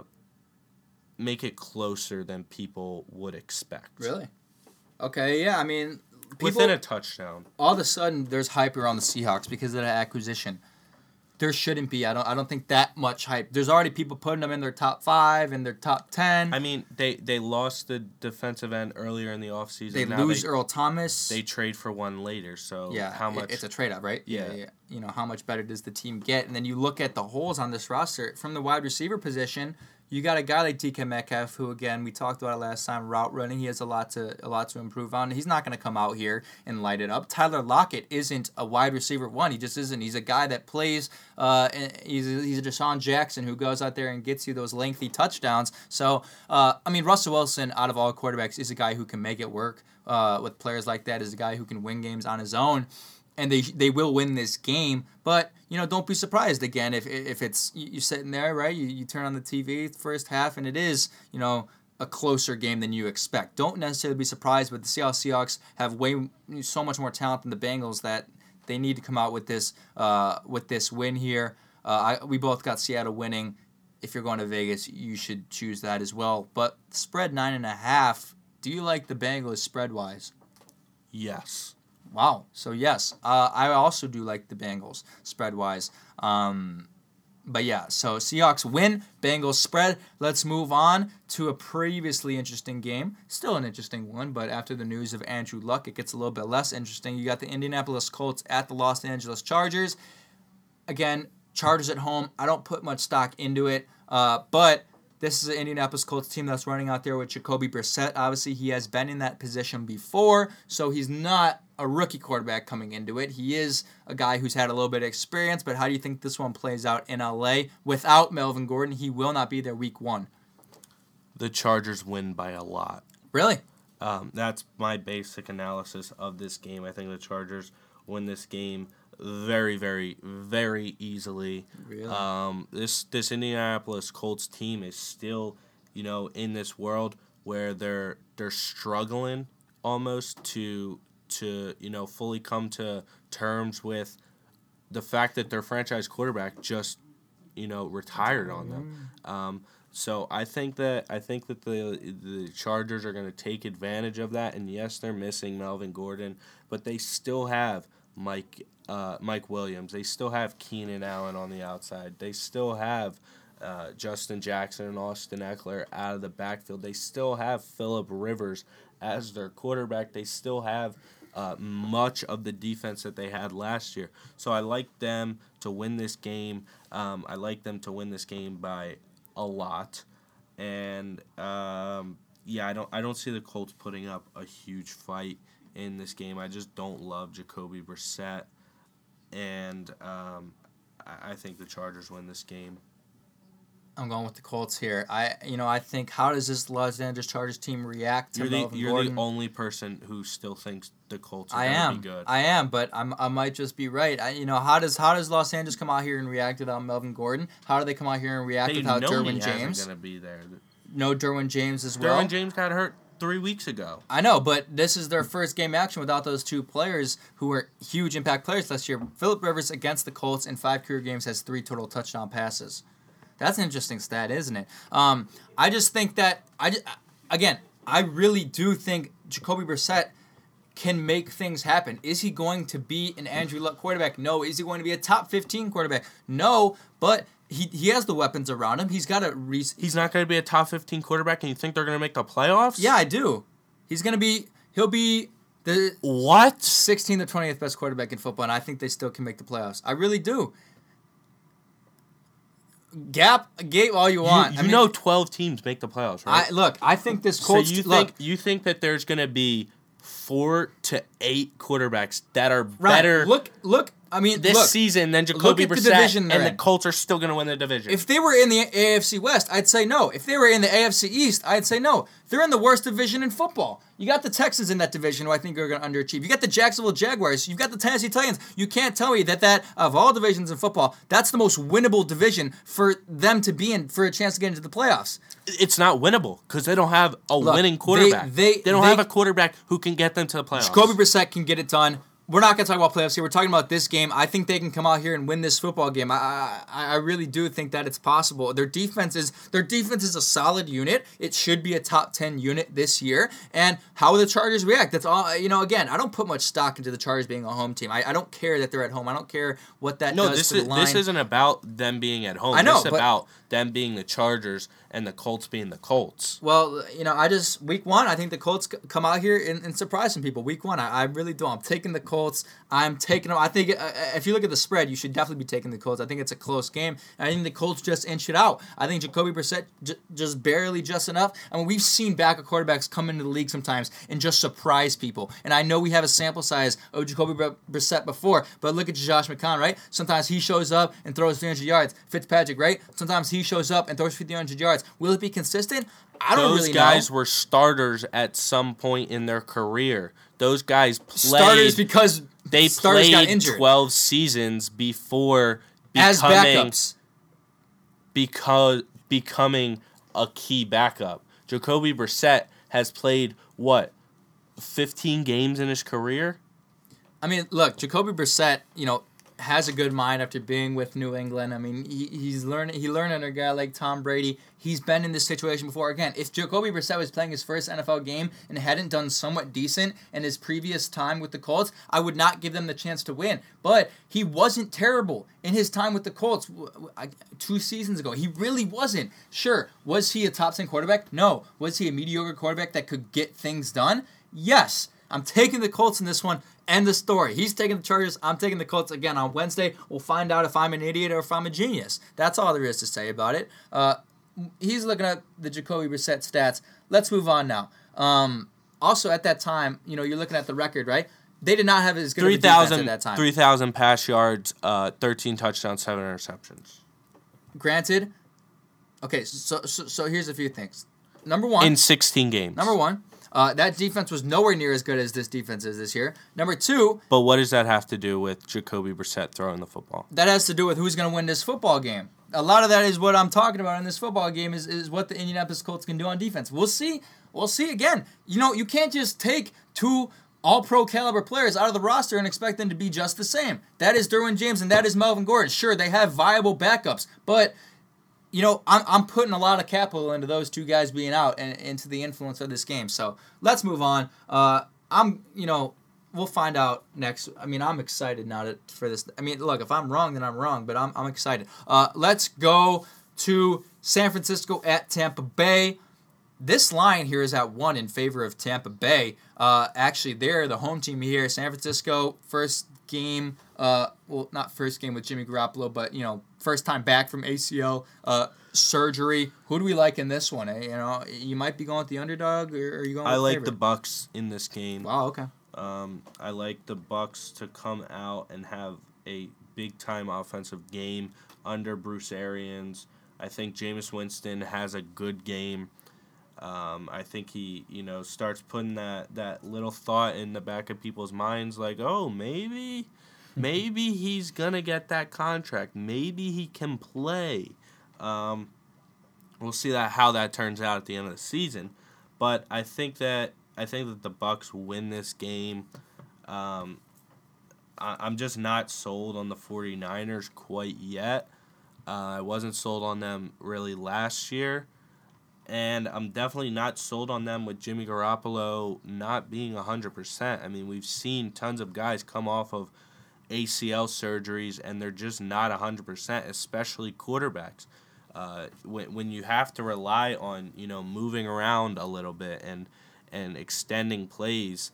Speaker 2: make it closer than people would expect.
Speaker 1: Really? Okay, yeah, I mean... People,
Speaker 2: Within a touchdown.
Speaker 1: All of a sudden, there's hype around the Seahawks because of that acquisition. There shouldn't be. I don't. I don't think that much hype. There's already people putting them in their top five and their top ten.
Speaker 2: I mean, they, they lost the defensive end earlier in the offseason.
Speaker 1: They
Speaker 2: now
Speaker 1: lose
Speaker 2: they,
Speaker 1: Earl Thomas.
Speaker 2: They trade for one later. So
Speaker 1: yeah,
Speaker 2: how much?
Speaker 1: It's a trade up, right?
Speaker 2: Yeah.
Speaker 1: yeah, yeah. You know, how much better does the team get? And then you look at the holes on this roster from the wide receiver position. You got a guy like D K Metcalf, who again we talked about it last time. Route running, he has a lot to a lot to improve on. He's not going to come out here and light it up. Tyler Lockett isn't a wide receiver one. He just isn't. He's a guy that plays. Uh, he's a, he's a Deshaun Jackson who goes out there and gets you those lengthy touchdowns. So uh, I mean, Russell Wilson, out of all quarterbacks, is a guy who can make it work uh, with players like that. Is a guy who can win games on his own. And they they will win this game, but you know, don't be surprised again if if it's you're sitting there, right? You you turn on the T V first half and it is, you know, a closer game than you expect. Don't necessarily be surprised, but the Seattle Seahawks have way so much more talent than the Bengals that they need to come out with this uh, with this win here. Uh, I, we both got Seattle winning. If you're going to Vegas, you should choose that as well. But spread nine and a half. Do you like the Bengals spread wise?
Speaker 2: Yes.
Speaker 1: Wow. So, yes, uh, I also do like the Bengals spread-wise. Um, but, yeah, so Seahawks win, Bengals spread. Let's move on to a previously interesting game. Still an interesting one, but after the news of Andrew Luck, it gets a little bit less interesting. You got the Indianapolis Colts at the Los Angeles Chargers. Again, Chargers at home. I don't put much stock into it, uh, but... This is an Indianapolis Colts team that's running out there with Jacoby Brissett. Obviously, he has been in that position before, so he's not a rookie quarterback coming into it. He is a guy who's had a little bit of experience, but how do you think this one plays out in L A? Without Melvin Gordon, he will not be there week one.
Speaker 2: The Chargers win by a lot.
Speaker 1: Really?
Speaker 2: Um, that's my basic analysis of this game. I think the Chargers win this game very, very, very easily.
Speaker 1: Really?
Speaker 2: Um, this this Indianapolis Colts team is still, you know, in this world where they're they're struggling almost to to you know fully come to terms with the fact that their franchise quarterback just you know retired on them. Um, so I think that I think that the the Chargers are going to take advantage of that. And yes, they're missing Melvin Gordon, but they still have Mike. Uh, Mike Williams. They still have Keenan Allen on the outside. They still have uh, Justin Jackson and Austin Eckler out of the backfield. They still have Phillip Rivers as their quarterback. They still have uh, much of the defense that they had last year. So I like them to win this game. Um, I like them to win this game by a lot. And um, yeah, I don't I don't see the Colts putting up a huge fight in this game. I just don't love Jacoby Brissett. And um, I think the Chargers win this game.
Speaker 1: I'm going with the Colts here. I, you know, I think how does this Los Angeles Chargers team react to
Speaker 2: you're the,
Speaker 1: Melvin
Speaker 2: you're
Speaker 1: Gordon?
Speaker 2: the only person who still thinks the Colts are
Speaker 1: I
Speaker 2: going
Speaker 1: am.
Speaker 2: to be good.
Speaker 1: I am, but I'm, I might just be right. I, you know, how does how does Los Angeles come out here and react without Melvin Gordon? How do they come out here and react
Speaker 2: they
Speaker 1: without
Speaker 2: know
Speaker 1: Derwin
Speaker 2: he
Speaker 1: James?
Speaker 2: isn't going to be there.
Speaker 1: No Derwin James as well.
Speaker 2: Derwin James got hurt three weeks ago.
Speaker 1: I know, but this is their first game action without those two players who were huge impact players last year. Phillip Rivers against the Colts in five career games has three total touchdown passes. That's an interesting stat, isn't it? Um, I just think that I just, again, I really do think Jacoby Brissett can make things happen. Is he going to be an Andrew Luck quarterback? No. Is he going to be a top fifteen quarterback? No. But he he has the weapons around him. He's got a re-
Speaker 2: He's not going to be a top fifteen quarterback, and you think they're going to make the playoffs?
Speaker 1: Yeah, I do. He's going to be. He'll be the
Speaker 2: what
Speaker 1: sixteenth or twentieth best quarterback in football, and I think they still can make the playoffs. I really do. Gap, gate all you want.
Speaker 2: You, you
Speaker 1: I mean,
Speaker 2: know, twelve teams make the playoffs, right?
Speaker 1: I look. I think this Colts.
Speaker 2: So you
Speaker 1: look,
Speaker 2: think you think that there's going to be four to eight quarterbacks that are
Speaker 1: right,
Speaker 2: better?
Speaker 1: Look, look. I mean,
Speaker 2: this
Speaker 1: look,
Speaker 2: season than Jacoby
Speaker 1: at the
Speaker 2: Brissett,
Speaker 1: division they're
Speaker 2: and the
Speaker 1: in.
Speaker 2: Colts are still going to win the division.
Speaker 1: If they were in the A F C West, I'd say no. If they were in the A F C East, I'd say no. They're in the worst division in football. You got the Texans in that division, who I think are going to underachieve. You got the Jacksonville Jaguars. You've got the Tennessee Titans. You can't tell me that that, of all divisions in football, that's the most winnable division for them to be in for a chance to get into the playoffs.
Speaker 2: It's not winnable because they don't have a
Speaker 1: Look,
Speaker 2: winning quarterback.
Speaker 1: They, they,
Speaker 2: they don't
Speaker 1: they,
Speaker 2: have a quarterback who can get them to the playoffs.
Speaker 1: Jacoby Brissett can get it done. We're not going to talk about playoffs here. We're talking about this game. I think they can come out here and win this football game. I, I I really do think that it's possible. Their defense is their defense is a solid unit. It should be a top ten unit this year. And how will the Chargers react? That's all. You know, again, I don't put much stock into the Chargers being a home team. I, I don't care that they're at home. I don't care what that
Speaker 2: no,
Speaker 1: does
Speaker 2: this
Speaker 1: to
Speaker 2: is
Speaker 1: the line.
Speaker 2: this isn't about them being at home.
Speaker 1: I know,
Speaker 2: This is
Speaker 1: but-
Speaker 2: about them being the Chargers and the Colts being the Colts.
Speaker 1: Well, you know, I just week one. I think the Colts c- come out here and, and surprise some people. Week one, I, I really do. I'm taking the Colts. I'm taking them. I think uh, if you look at the spread, you should definitely be taking the Colts. I think it's a close game. And I think the Colts just inch it out. I think Jacoby Brissett j- just barely just enough. I mean, we've seen backup quarterbacks come into the league sometimes and just surprise people. And I know we have a sample size of Jacoby Br- Brissett before, but look at Josh McCown, right? Sometimes he shows up and throws three hundred yards. Fitzpatrick, right? Sometimes he shows up and throws fifty hundred yards. Will it be consistent? I don't
Speaker 2: Those
Speaker 1: really
Speaker 2: guys
Speaker 1: know.
Speaker 2: were starters at some point in their career. Those guys played.
Speaker 1: Starters because
Speaker 2: they
Speaker 1: starters got
Speaker 2: played
Speaker 1: injured
Speaker 2: twelve seasons before
Speaker 1: as
Speaker 2: becoming,
Speaker 1: backups.
Speaker 2: because becoming a key backup. Jacoby Brissett has played what, fifteen games in his career?
Speaker 1: I mean, look, Jacoby Brissett, you know, has a good mind after being with New England. I mean, he, he's learning. He learned under a guy like Tom Brady. He's been in this situation before. Again, if Jacoby Brissett was playing his first N F L game and hadn't done somewhat decent in his previous time with the Colts, I would not give them the chance to win. But he wasn't terrible in his time with the Colts two seasons ago. He really wasn't. Sure, was he a top ten quarterback? No. Was he a mediocre quarterback that could get things done? Yes. I'm taking the Colts in this one. End the story. He's taking the Chargers. I'm taking the Colts again on Wednesday. We'll find out if I'm an idiot or if I'm a genius. That's all there is to say about it. Uh, he's looking at the Jacoby Brissett stats. Let's move on now. Um, also, at that time, you know, you're looking at the record, right? They did not have as good of a defense at that time.
Speaker 2: three thousand pass yards, uh, thirteen touchdowns, seven interceptions.
Speaker 1: Granted, okay, so, so so here's a few things. Number one.
Speaker 2: In sixteen games.
Speaker 1: Number one. Uh, that defense was nowhere near as good as this defense is this year. Number two.
Speaker 2: But what does that have to do with Jacoby Brissett throwing the football?
Speaker 1: That has to do with who's going to win this football game. A lot of that is what I'm talking about in this football game is, is what the Indianapolis Colts can do on defense. We'll see. We'll see again. You know, you can't just take two all-pro caliber players out of the roster and expect them to be just the same. That is Derwin James and that is Melvin Gordon. Sure, they have viable backups, but you know, I'm I'm putting a lot of capital into those two guys being out and into the influence of this game. So let's move on. Uh, I'm, you know, we'll find out next. I mean, I'm excited now to, for this. I mean, look, if I'm wrong, then I'm wrong, but I'm I'm excited. Uh, let's go to San Francisco at Tampa Bay. This line here is at one in favor of Tampa Bay. Uh, actually, they're the home team here. San Francisco, first game, uh, well, not first game with Jimmy Garoppolo, but, you know, first time back from A C L uh, surgery. Who do we like in this one? Eh? You know, you might be going with the underdog, or are you going with
Speaker 2: I
Speaker 1: the
Speaker 2: like
Speaker 1: favorite?
Speaker 2: the Bucks in this game.
Speaker 1: Wow, okay.
Speaker 2: Um, I like the Bucks to come out and have a big-time offensive game under Bruce Arians. I think Jameis Winston has a good game. Um, I think he, you know, starts putting that, that little thought in the back of people's minds, like, oh, maybe, maybe he's gonna get that contract. Maybe he can play. Um, we'll see that how that turns out at the end of the season. But I think that I think that the Bucks win this game. Um, I, I'm just not sold on the 49ers quite yet. Uh, I wasn't sold on them really last year. And I'm definitely not sold on them with Jimmy Garoppolo not being one hundred percent. I mean, we've seen tons of guys come off of A C L surgeries, and they're just not one hundred percent, especially quarterbacks. Uh, when when you have to rely on, you know, moving around a little bit and and extending plays,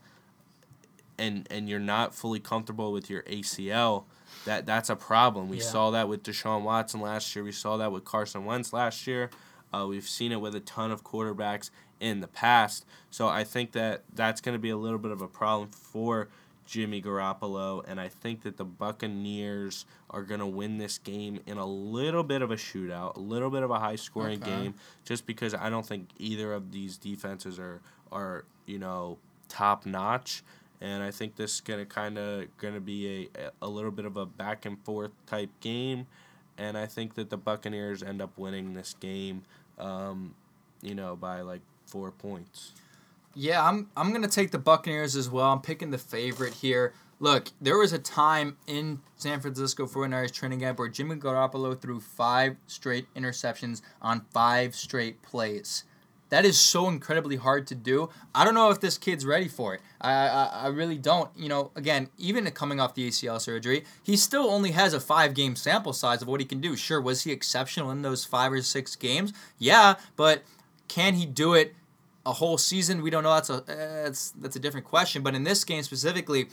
Speaker 2: and and you're not fully comfortable with your A C L, that that's a problem. We
Speaker 1: Yeah.
Speaker 2: saw that with Deshaun Watson last year. We saw that with Carson Wentz last year. Uh, we've seen it with a ton of quarterbacks in the past. So I think that that's going to be a little bit of a problem for Jimmy Garoppolo, and I think that the Buccaneers are going to win this game in a little bit of a shootout, a little bit of a high-scoring
Speaker 1: Okay.
Speaker 2: game, just because I don't think either of these defenses are, are you know, top-notch, and I think this is going to kind of going to be a, a little bit of a back-and-forth type game, and I think that the Buccaneers end up winning this game, um, you know, by like four points.
Speaker 1: Yeah, I'm I'm gonna take the Buccaneers as well. I'm picking the favorite here. Look, there was a time in San Francisco forty-niners training camp where Jimmy Garoppolo threw five straight interceptions on five straight plays. That is so incredibly hard to do. I don't know if this kid's ready for it. I, I I really don't. You know, again, even coming off the A C L surgery, he still only has a five-game sample size of what he can do. Sure, was he exceptional in those five or six games? Yeah, but can he do it a whole season? We don't know. That's a that's that's a different question. But in this game specifically,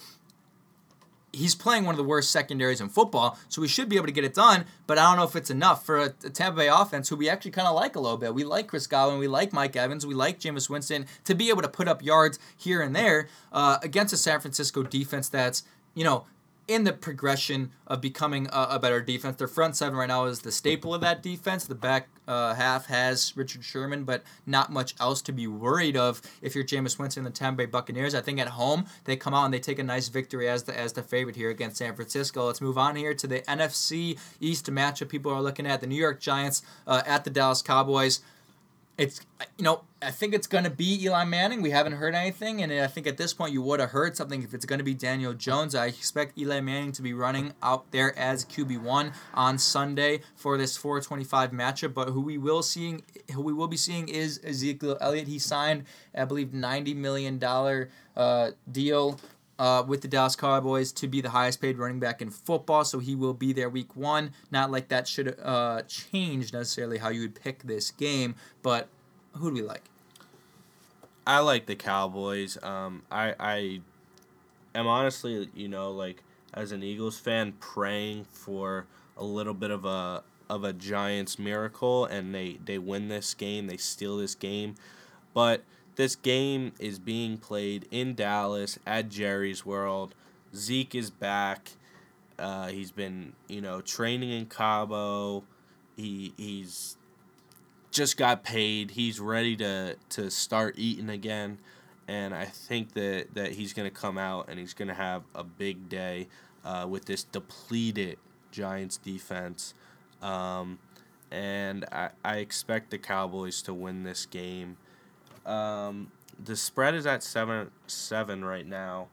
Speaker 1: he's playing one of the worst secondaries in football, so we should be able to get it done, but I don't know if it's enough for a, a Tampa Bay offense who we actually kind of like a little bit. We like Chris Godwin, we like Mike Evans, we like Jameis Winston to be able to put up yards here and there uh, against a San Francisco defense that's, you know, in the progression of becoming a, a better defense. Their front seven right now is the staple of that defense. The back uh, half has Richard Sherman, but not much else to be worried of if you're Jameis Winston and the Tampa Bay Buccaneers. I think at home, they come out and they take a nice victory as the as the favorite here against San Francisco. Let's move on here to the N F C East matchup people are looking at. The New York Giants uh, at the Dallas Cowboys. It's, you know, I think it's going to be Eli Manning. We haven't heard anything, and I think at this point you would have heard something if it's going to be Daniel Jones. I expect Eli Manning to be running out there as Q B one on Sunday for this four twenty-five matchup, but who we will seeing, who we will be seeing is Ezekiel Elliott. He signed, I believe, ninety million dollars uh, deal Uh, with the Dallas Cowboys to be the highest paid running back in football, so he will be there week one. Not like that should uh, change necessarily how you would pick this game, but who do we like?
Speaker 2: I like the Cowboys. Um, I I am honestly, you know, like as an Eagles fan, praying for a little bit of a of a Giants miracle, and they they win this game, they steal this game, but this game is being played in Dallas at Jerry's World. Zeke is back. Uh, he's been, you know, training in Cabo. He he's just got paid. He's ready to, to start eating again. And I think that, that he's going to come out and he's going to have a big day uh, with this depleted Giants defense. Um, and I, I expect the Cowboys to win this game. Um, the spread is at seven seven right now.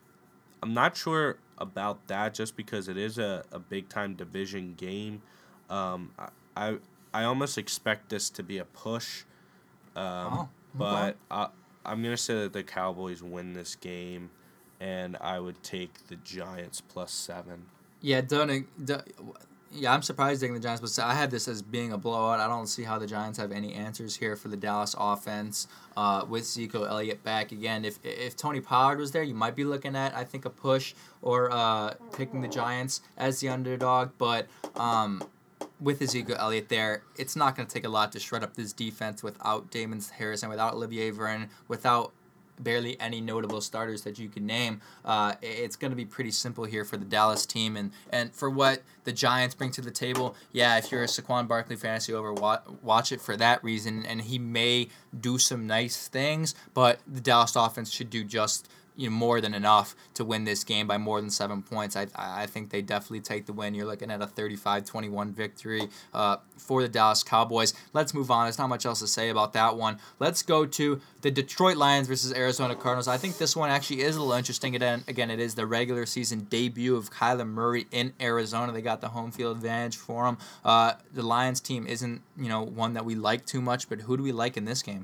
Speaker 2: I'm not sure about that just because it is a, a big time division game. Um, I, I I almost expect this to be a push. Um,
Speaker 1: Oh, okay.
Speaker 2: but I, I'm gonna say that the Cowboys win this game, and I would take the Giants plus seven.
Speaker 1: Yeah, don't, don't, yeah, I'm surprised taking the Giants, but I had this as being a blowout. I don't see how the Giants have any answers here for the Dallas offense uh, with Ezekiel Elliott back again. If if Tony Pollard was there, you might be looking at, I think, a push or uh, picking the Giants as the underdog. But um, with Ezekiel Elliott there, it's not going to take a lot to shred up this defense without Damon Harrison, without Olivier Vernon, without barely any notable starters that you can name. Uh, it's going to be pretty simple here for the Dallas team. And, and for what the Giants bring to the table, yeah, if you're a Saquon Barkley fantasy over, watch it for that reason. And he may do some nice things, but the Dallas offense should do just you know, more than enough to win this game by more than seven points. I I think they definitely take the win. You're looking at a thirty-five twenty-one victory uh, for the Dallas Cowboys. Let's move on. There's not much else to say about that one. Let's go to the Detroit Lions versus Arizona Cardinals. I think this one actually is a little interesting. Again, again, it is the regular season debut of Kyler Murray in Arizona. They got the home field advantage for him. Uh, the Lions team isn't you know one that we like too much, but who do we like in this game?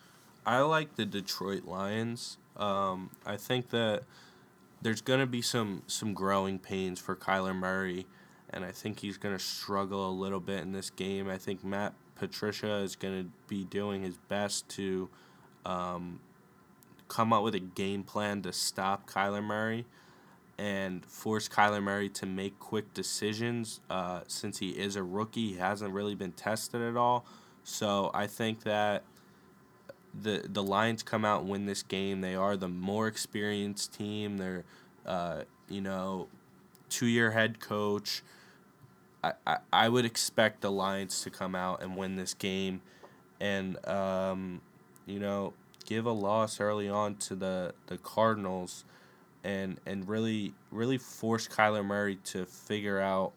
Speaker 2: I like the Detroit Lions. Um, I think that there's going to be some, some growing pains for Kyler Murray, and I think he's going to struggle a little bit in this game. I think Matt Patricia is going to be doing his best to um, come up with a game plan to stop Kyler Murray and force Kyler Murray to make quick decisions. Uh, since he is a rookie, he hasn't really been tested at all. So I think that the the Lions come out and win this game. They are the more experienced team. They're uh, you know, two-year head coach. I, I, I would expect the Lions to come out and win this game and, um, you know, give a loss early on to the, the Cardinals and and really really force Kyler Murray to figure out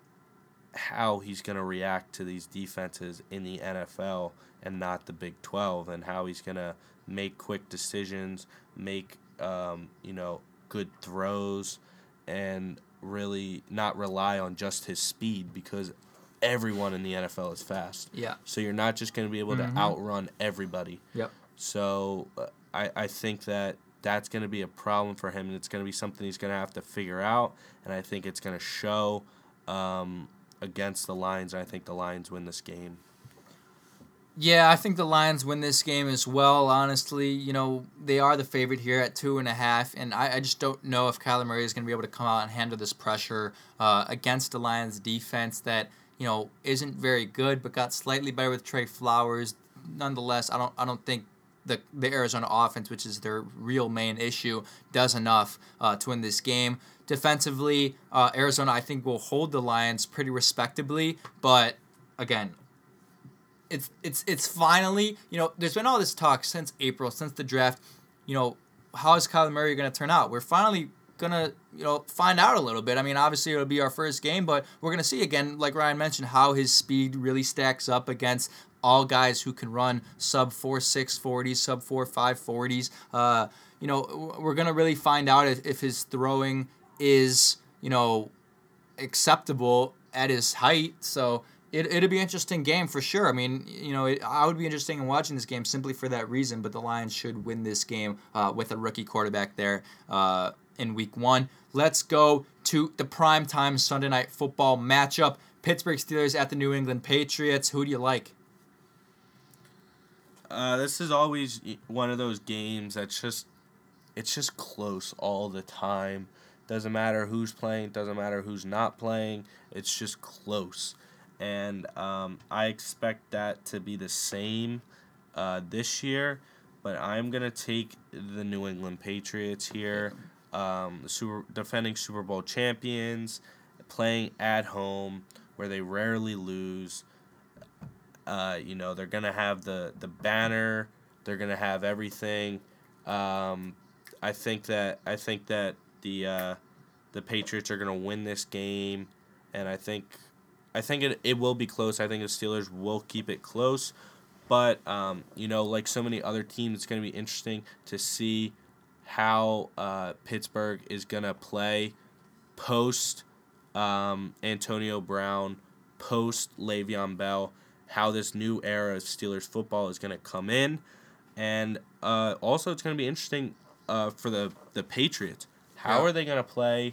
Speaker 2: how he's going to react to these defenses in the N F L and not the Big twelve, and how he's going to make quick decisions, make um, you know good throws, and really not rely on just his speed, because everyone in the N F L is fast.
Speaker 1: Yeah.
Speaker 2: So you're not just going to be able
Speaker 1: mm-hmm.
Speaker 2: to outrun everybody.
Speaker 1: Yep.
Speaker 2: So uh, I, I think that that's going to be a problem for him, and it's going to be something he's going to have to figure out, and I think it's going to show um, against the Lions. I think the Lions win this game.
Speaker 1: Yeah, I think the Lions win this game as well, honestly. You know, they are the favorite here at two and a half, and I, I just don't know if Kyler Murray is going to be able to come out and handle this pressure uh, against the Lions defense that, you know, isn't very good, but got slightly better with Trey Flowers. Nonetheless, I don't I don't think the the Arizona offense, which is their real main issue, does enough uh, to win this game. Defensively, uh, Arizona, I think, will hold the Lions pretty respectably, but again, It's it's it's finally, you know, there's been all this talk since April, since the draft, you know, how is Kyler Murray going to turn out? We're finally going to, you know, find out a little bit. I mean, obviously it'll be our first game, but we're going to see again, like Ryan mentioned, how his speed really stacks up against all guys who can run sub four six forties, sub four five forties. Uh, you know, we're going to really find out if, if his throwing is, you know, acceptable at his height. So It, it'll be an interesting game for sure. I mean, you know, it, I would be interested in watching this game simply for that reason, but the Lions should win this game uh, with a rookie quarterback there uh, in week one. Let's go to the primetime Sunday night football matchup. Pittsburgh Steelers at the New England Patriots. Who do you like?
Speaker 2: Uh, this is always one of those games that's just, it's just close all the time. Doesn't matter who's playing, doesn't matter who's not playing. It's just close. And um, I expect that to be the same uh, this year, but I'm going to take the New England Patriots here, um, super, defending Super Bowl champions, playing at home where they rarely lose. Uh, you know, they're going to have the, the banner, they're going to have everything. Um, I think that I think that the uh, the Patriots are going to win this game, and I think I think it it will be close. I think the Steelers will keep it close. But, um, you know, like so many other teams, it's going to be interesting to see how uh, Pittsburgh is going to play post um, Antonio Brown, post Le'Veon Bell, how this new era of Steelers football is going to come in. And uh, also it's going to be interesting uh, for the, the Patriots. How yeah. are they going to play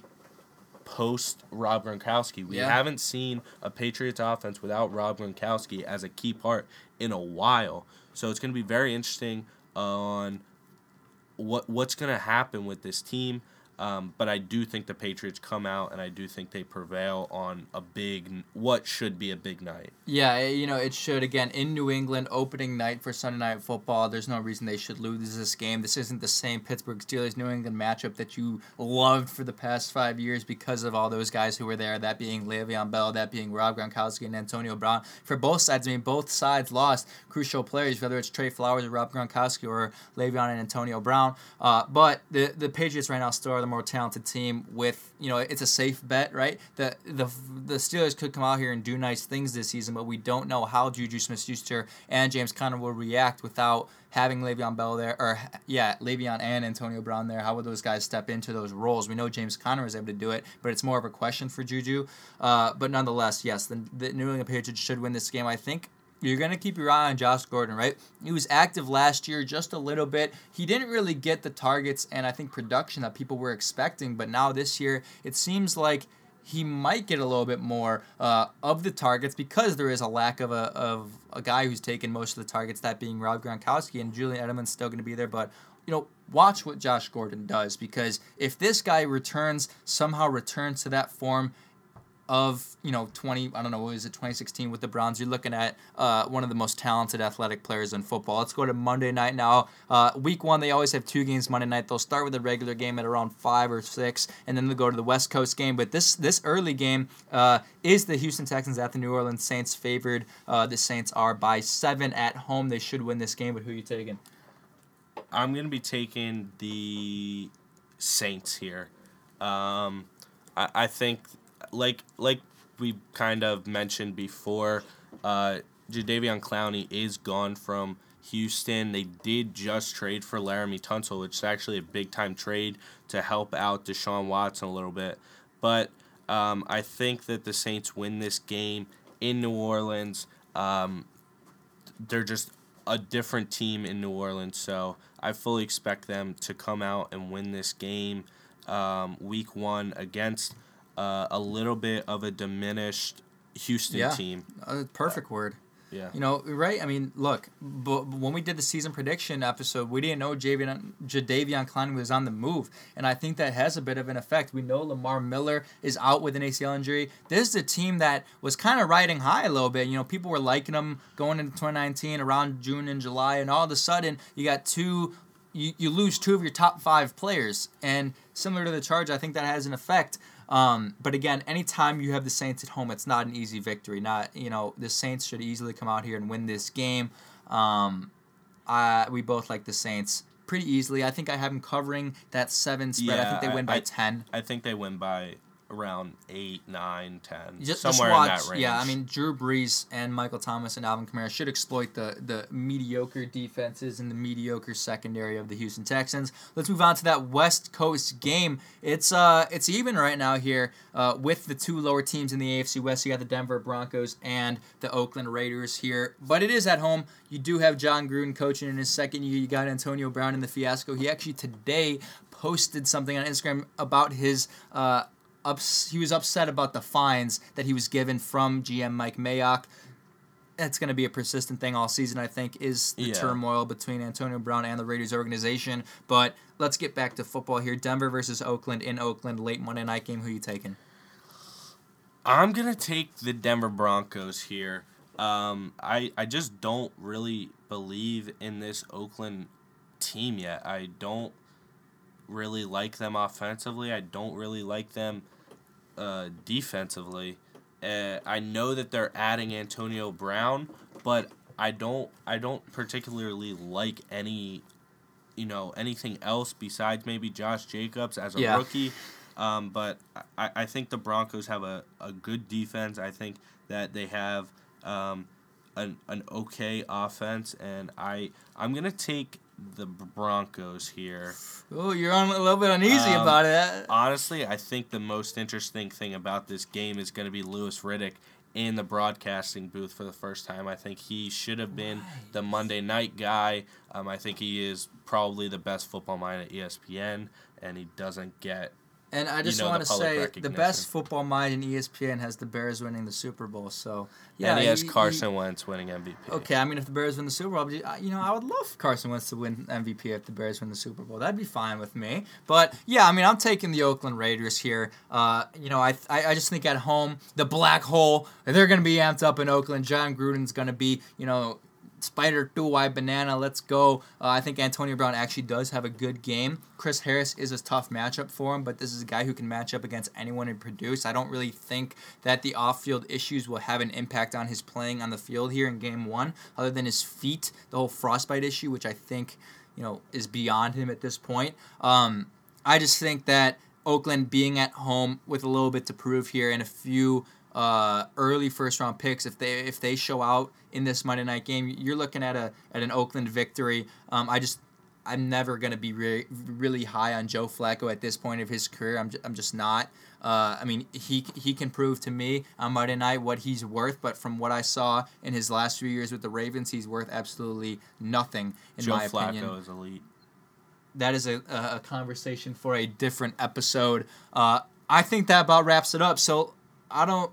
Speaker 2: post Rob Gronkowski? We yeah. haven't seen a Patriots offense without Rob Gronkowski as a key part in a while. So it's going to be very interesting on what what's going to happen with this team. Um, but I do think the Patriots come out, and I do think they prevail on a big, what should be a big night.
Speaker 1: Yeah, you know, it should. Again, in New England, opening night for Sunday Night Football. There's no reason they should lose this game. This isn't the same Pittsburgh Steelers-New England matchup that you loved for the past five years because of all those guys who were there, that being Le'Veon Bell, that being Rob Gronkowski and Antonio Brown. For both sides, I mean, both sides lost crucial players, whether it's Trey Flowers or Rob Gronkowski or Le'Veon and Antonio Brown. Uh, but the, the Patriots right now still are the more talented team with, you know, it's a safe bet, right? The the the Steelers could come out here and do nice things this season, but we don't know how Juju Smith-Schuster and James Conner will react without having Le'Veon Bell there, or yeah, Le'Veon and Antonio Brown there. How will those guys step into those roles? We know James Conner is able to do it, but it's more of a question for Juju. Uh, but nonetheless, yes, the, the New England Patriots should win this game, I think. You're going to keep your eye on Josh Gordon, right? He was active last year just a little bit. He didn't really get the targets and I think production that people were expecting, but now this year it seems like he might get a little bit more uh, of the targets because there is a lack of a of a guy who's taken most of the targets, that being Rob Gronkowski, and Julian Edelman's still going to be there, but you know, watch what Josh Gordon does, because if this guy returns, somehow returns to that form, of, you know, twenty, I don't know, what was it, twenty sixteen with the Browns. You're looking at uh, one of the most talented athletic players in football. Let's go to Monday night now. Uh, week one, they always have two games Monday night. They'll start with a regular game at around five or six, and then they'll go to the West Coast game. But this this early game uh, is the Houston Texans at the New Orleans Saints favored. Uh, the Saints are by seven at home. They should win this game, but who are you taking?
Speaker 2: I'm going to be taking the Saints here. Um, I, I think, like like we kind of mentioned before, uh, Jadeveon Clowney is gone from Houston. They did just trade for Laramie Tunsil, which is actually a big-time trade to help out Deshaun Watson a little bit. But um, I think that the Saints win this game in New Orleans. Um, they're just a different team in New Orleans, so I fully expect them to come out and win this game um, week one against uh, a little bit of a diminished Houston
Speaker 1: yeah.
Speaker 2: team.
Speaker 1: Uh, perfect word.
Speaker 2: Yeah.
Speaker 1: You know, right? I mean, look, but when we did the season prediction episode, we didn't know Jadeveon, Jadeveon Clowney was on the move, and I think that has a bit of an effect. We know Lamar Miller is out with an A C L injury. This is a team that was kind of riding high a little bit. You know, people were liking them going into twenty nineteen around June and July, and all of a sudden, you got two, you, you lose two of your top five players, and similar to the Chargers, I think that has an effect. Um, but again, anytime you have the Saints at home, it's not an easy victory. Not, you know, the Saints should easily come out here and win this game. Um, I, we both like the Saints pretty easily. I think I have them covering that seven spread.
Speaker 2: Yeah,
Speaker 1: I think they win
Speaker 2: I,
Speaker 1: by
Speaker 2: I,
Speaker 1: ten.
Speaker 2: I think they win by around eight, nine, ten,
Speaker 1: Just,
Speaker 2: somewhere
Speaker 1: just watch,
Speaker 2: in that range.
Speaker 1: Yeah, I mean, Drew Brees and Michael Thomas and Alvin Kamara should exploit the, the mediocre defenses and the mediocre secondary of the Houston Texans. Let's move on to that West Coast game. It's uh it's even right now here uh, with the two lower teams in the A F C West. You got the Denver Broncos and the Oakland Raiders here, but it is at home. You do have John Gruden coaching in his second year. You got Antonio Brown in the fiasco. He actually today posted something on Instagram about his uh. Ups, he was upset about the fines that he was given from G M Mike Mayock. That's going to be a persistent thing all season, I think, is the
Speaker 2: yeah.
Speaker 1: turmoil between Antonio Brown and the Raiders organization. But let's get back to football here. Denver versus Oakland in Oakland, late Monday night game. Who are you taking?
Speaker 2: I'm going to take the Denver Broncos here. Um, I, I just don't really believe in this Oakland team yet. I don't really like them offensively. I don't really like them uh, defensively. Uh, I know that they're adding Antonio Brown, but I don't I don't particularly like any you know anything else besides maybe Josh Jacobs as a
Speaker 1: yeah.
Speaker 2: rookie. Um, but I, I think the Broncos have a, a good defense. I think that they have um, an an okay offense, and I I'm gonna take the Broncos here.
Speaker 1: Oh, you're on a little bit uneasy
Speaker 2: um,
Speaker 1: about it.
Speaker 2: Honestly, I think the most interesting thing about this game is going to be Louis Riddick in the broadcasting booth for the first time. I think he should have been right. the Monday night guy. Um, I think he is probably the best football mind at E S P N, and he doesn't get
Speaker 1: And I just
Speaker 2: you know,
Speaker 1: want to say the
Speaker 2: recognition.
Speaker 1: best football mind in E S P N has the Bears winning the Super Bowl. So yeah,
Speaker 2: and he has
Speaker 1: he,
Speaker 2: Carson
Speaker 1: he,
Speaker 2: Wentz winning M V P.
Speaker 1: Okay, I mean if the Bears win the Super Bowl, you know I would love Carson Wentz to win M V P if the Bears win the Super Bowl. That'd be fine with me. But yeah, I mean I'm taking the Oakland Raiders here. Uh, you know I, I I just think at home the black hole they're gonna be amped up in Oakland. John Gruden's gonna be you know. Spider two Y banana, let's go. Uh, I think Antonio Brown actually does have a good game. Chris Harris is a tough matchup for him, but this is a guy who can match up against anyone and produce. I don't really think that the off-field issues will have an impact on his playing on the field here in game one, other than his feet, the whole frostbite issue, which I think you know is beyond him at this point. Um, I just think that Oakland being at home with a little bit to prove here and a few Uh, early first round picks, if they if they show out in this Monday night game, you're looking at a at an Oakland victory. Um, I just I'm never gonna be re- really high on Joe Flacco at this point of his career. I'm j- I'm just not. Uh, I mean he he can prove to me on Monday night what he's worth, but from what I saw in his last few years with the Ravens, he's worth absolutely nothing in
Speaker 2: Joe
Speaker 1: my
Speaker 2: Flacco
Speaker 1: opinion.
Speaker 2: Joe Flacco is elite.
Speaker 1: That is a, a conversation for a different episode. Uh, I think that about wraps it up. So I don't.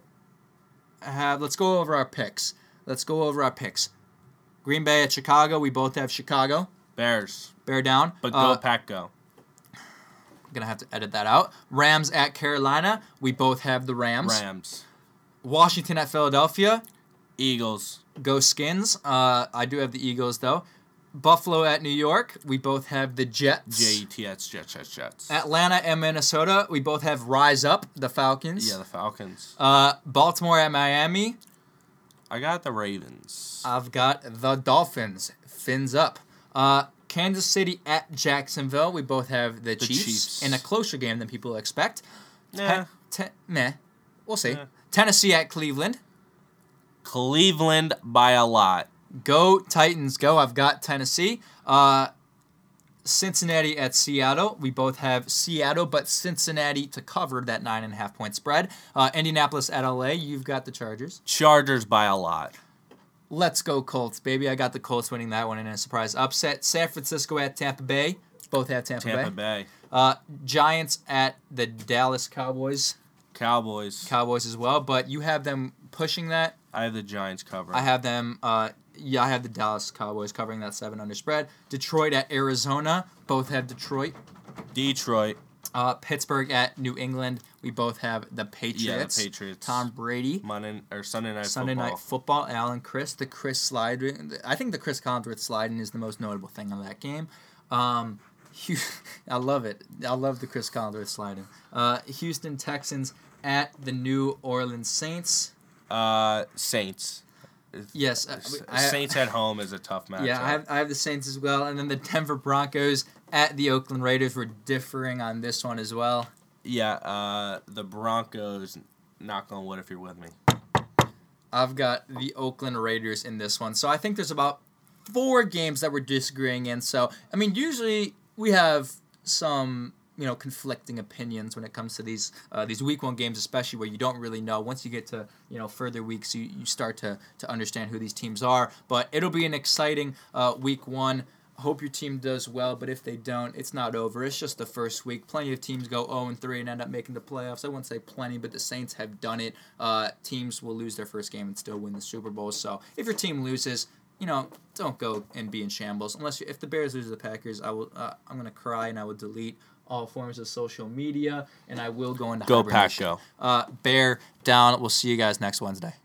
Speaker 1: Have let's go over our picks. Let's go over our picks. Green Bay at Chicago. We both have Chicago.
Speaker 2: Bears.
Speaker 1: Bear down.
Speaker 2: But go
Speaker 1: uh,
Speaker 2: Pack go.
Speaker 1: gonna have to edit that out. Rams at Carolina. We both have the Rams.
Speaker 2: Rams.
Speaker 1: Washington at Philadelphia.
Speaker 2: Eagles.
Speaker 1: Go Skins. Uh, I do have the Eagles though. Buffalo at New York. We both have the Jets.
Speaker 2: J E T S, Jets, Jets, Jets.
Speaker 1: Atlanta and Minnesota. We both have Rise Up, the Falcons.
Speaker 2: Yeah, the Falcons.
Speaker 1: Uh, Baltimore at Miami.
Speaker 2: I got the Ravens.
Speaker 1: I've got the Dolphins. Fins up. Uh, Kansas City at Jacksonville. We both have the,
Speaker 2: The
Speaker 1: Chiefs,
Speaker 2: Chiefs.
Speaker 1: in a closer game than people expect.
Speaker 2: Nah.
Speaker 1: Ten, ten, meh. We'll see.
Speaker 2: Yeah.
Speaker 1: Tennessee at Cleveland.
Speaker 2: Cleveland by a lot.
Speaker 1: Go Titans, go. I've got Tennessee. Uh, Cincinnati at Seattle. We both have Seattle, but Cincinnati to cover that nine and a half point spread. Uh, Indianapolis at L A. You've got the Chargers.
Speaker 2: Chargers by a lot.
Speaker 1: Let's go Colts, baby. I got the Colts winning that one in a surprise upset. San Francisco at Tampa Bay. Both have Tampa,
Speaker 2: Tampa
Speaker 1: Bay.
Speaker 2: Bay.
Speaker 1: Uh, Giants at the Dallas Cowboys.
Speaker 2: Cowboys.
Speaker 1: Cowboys as well, but you have them pushing that.
Speaker 2: I have the Giants covering.
Speaker 1: I have them. Uh, yeah, I have the Dallas Cowboys covering that seven under spread. Detroit at Arizona. Both have Detroit.
Speaker 2: Detroit.
Speaker 1: Uh, Pittsburgh at New England. We both have the Patriots.
Speaker 2: Yeah, the Patriots.
Speaker 1: Tom Brady.
Speaker 2: Monday or Sunday night
Speaker 1: Sunday
Speaker 2: football.
Speaker 1: Night Football. Alan Chris. The Chris slide. I think the Chris Collinsworth sliding is the most notable thing on that game. Um, I love it. I love the Chris Collinsworth sliding. Uh, Houston Texans at the New Orleans Saints.
Speaker 2: Uh, Saints.
Speaker 1: Yes, I,
Speaker 2: Saints at home is a tough matchup.
Speaker 1: Yeah, I have, I have the Saints as well, and then the Denver Broncos at the Oakland Raiders. We're differing on this one as well.
Speaker 2: Yeah, uh, the Broncos. Knock on wood if you're with me.
Speaker 1: I've got the Oakland Raiders in this one, so I think there's about four games that we're disagreeing in. So I mean, usually we have some, you know, conflicting opinions when it comes to these uh, these week one games, especially where you don't really know. Once you get to, you know, further weeks, you, you start to, to understand who these teams are. But it'll be an exciting uh, week one. Hope your team does well, but if they don't, it's not over. It's just the first week. Plenty of teams go oh and three and end up making the playoffs. I wouldn't say plenty, but the Saints have done it. Uh, teams will lose their first game and still win the Super Bowl. So if your team loses, you know, don't go and be in shambles. Unless you, if the Bears lose to the Packers, I will. Uh, I'm gonna cry and I will delete all forms of social media and I will go into
Speaker 2: Go Pack,
Speaker 1: hibernation.
Speaker 2: go.
Speaker 1: Uh, Bear down. We'll see you guys next Wednesday.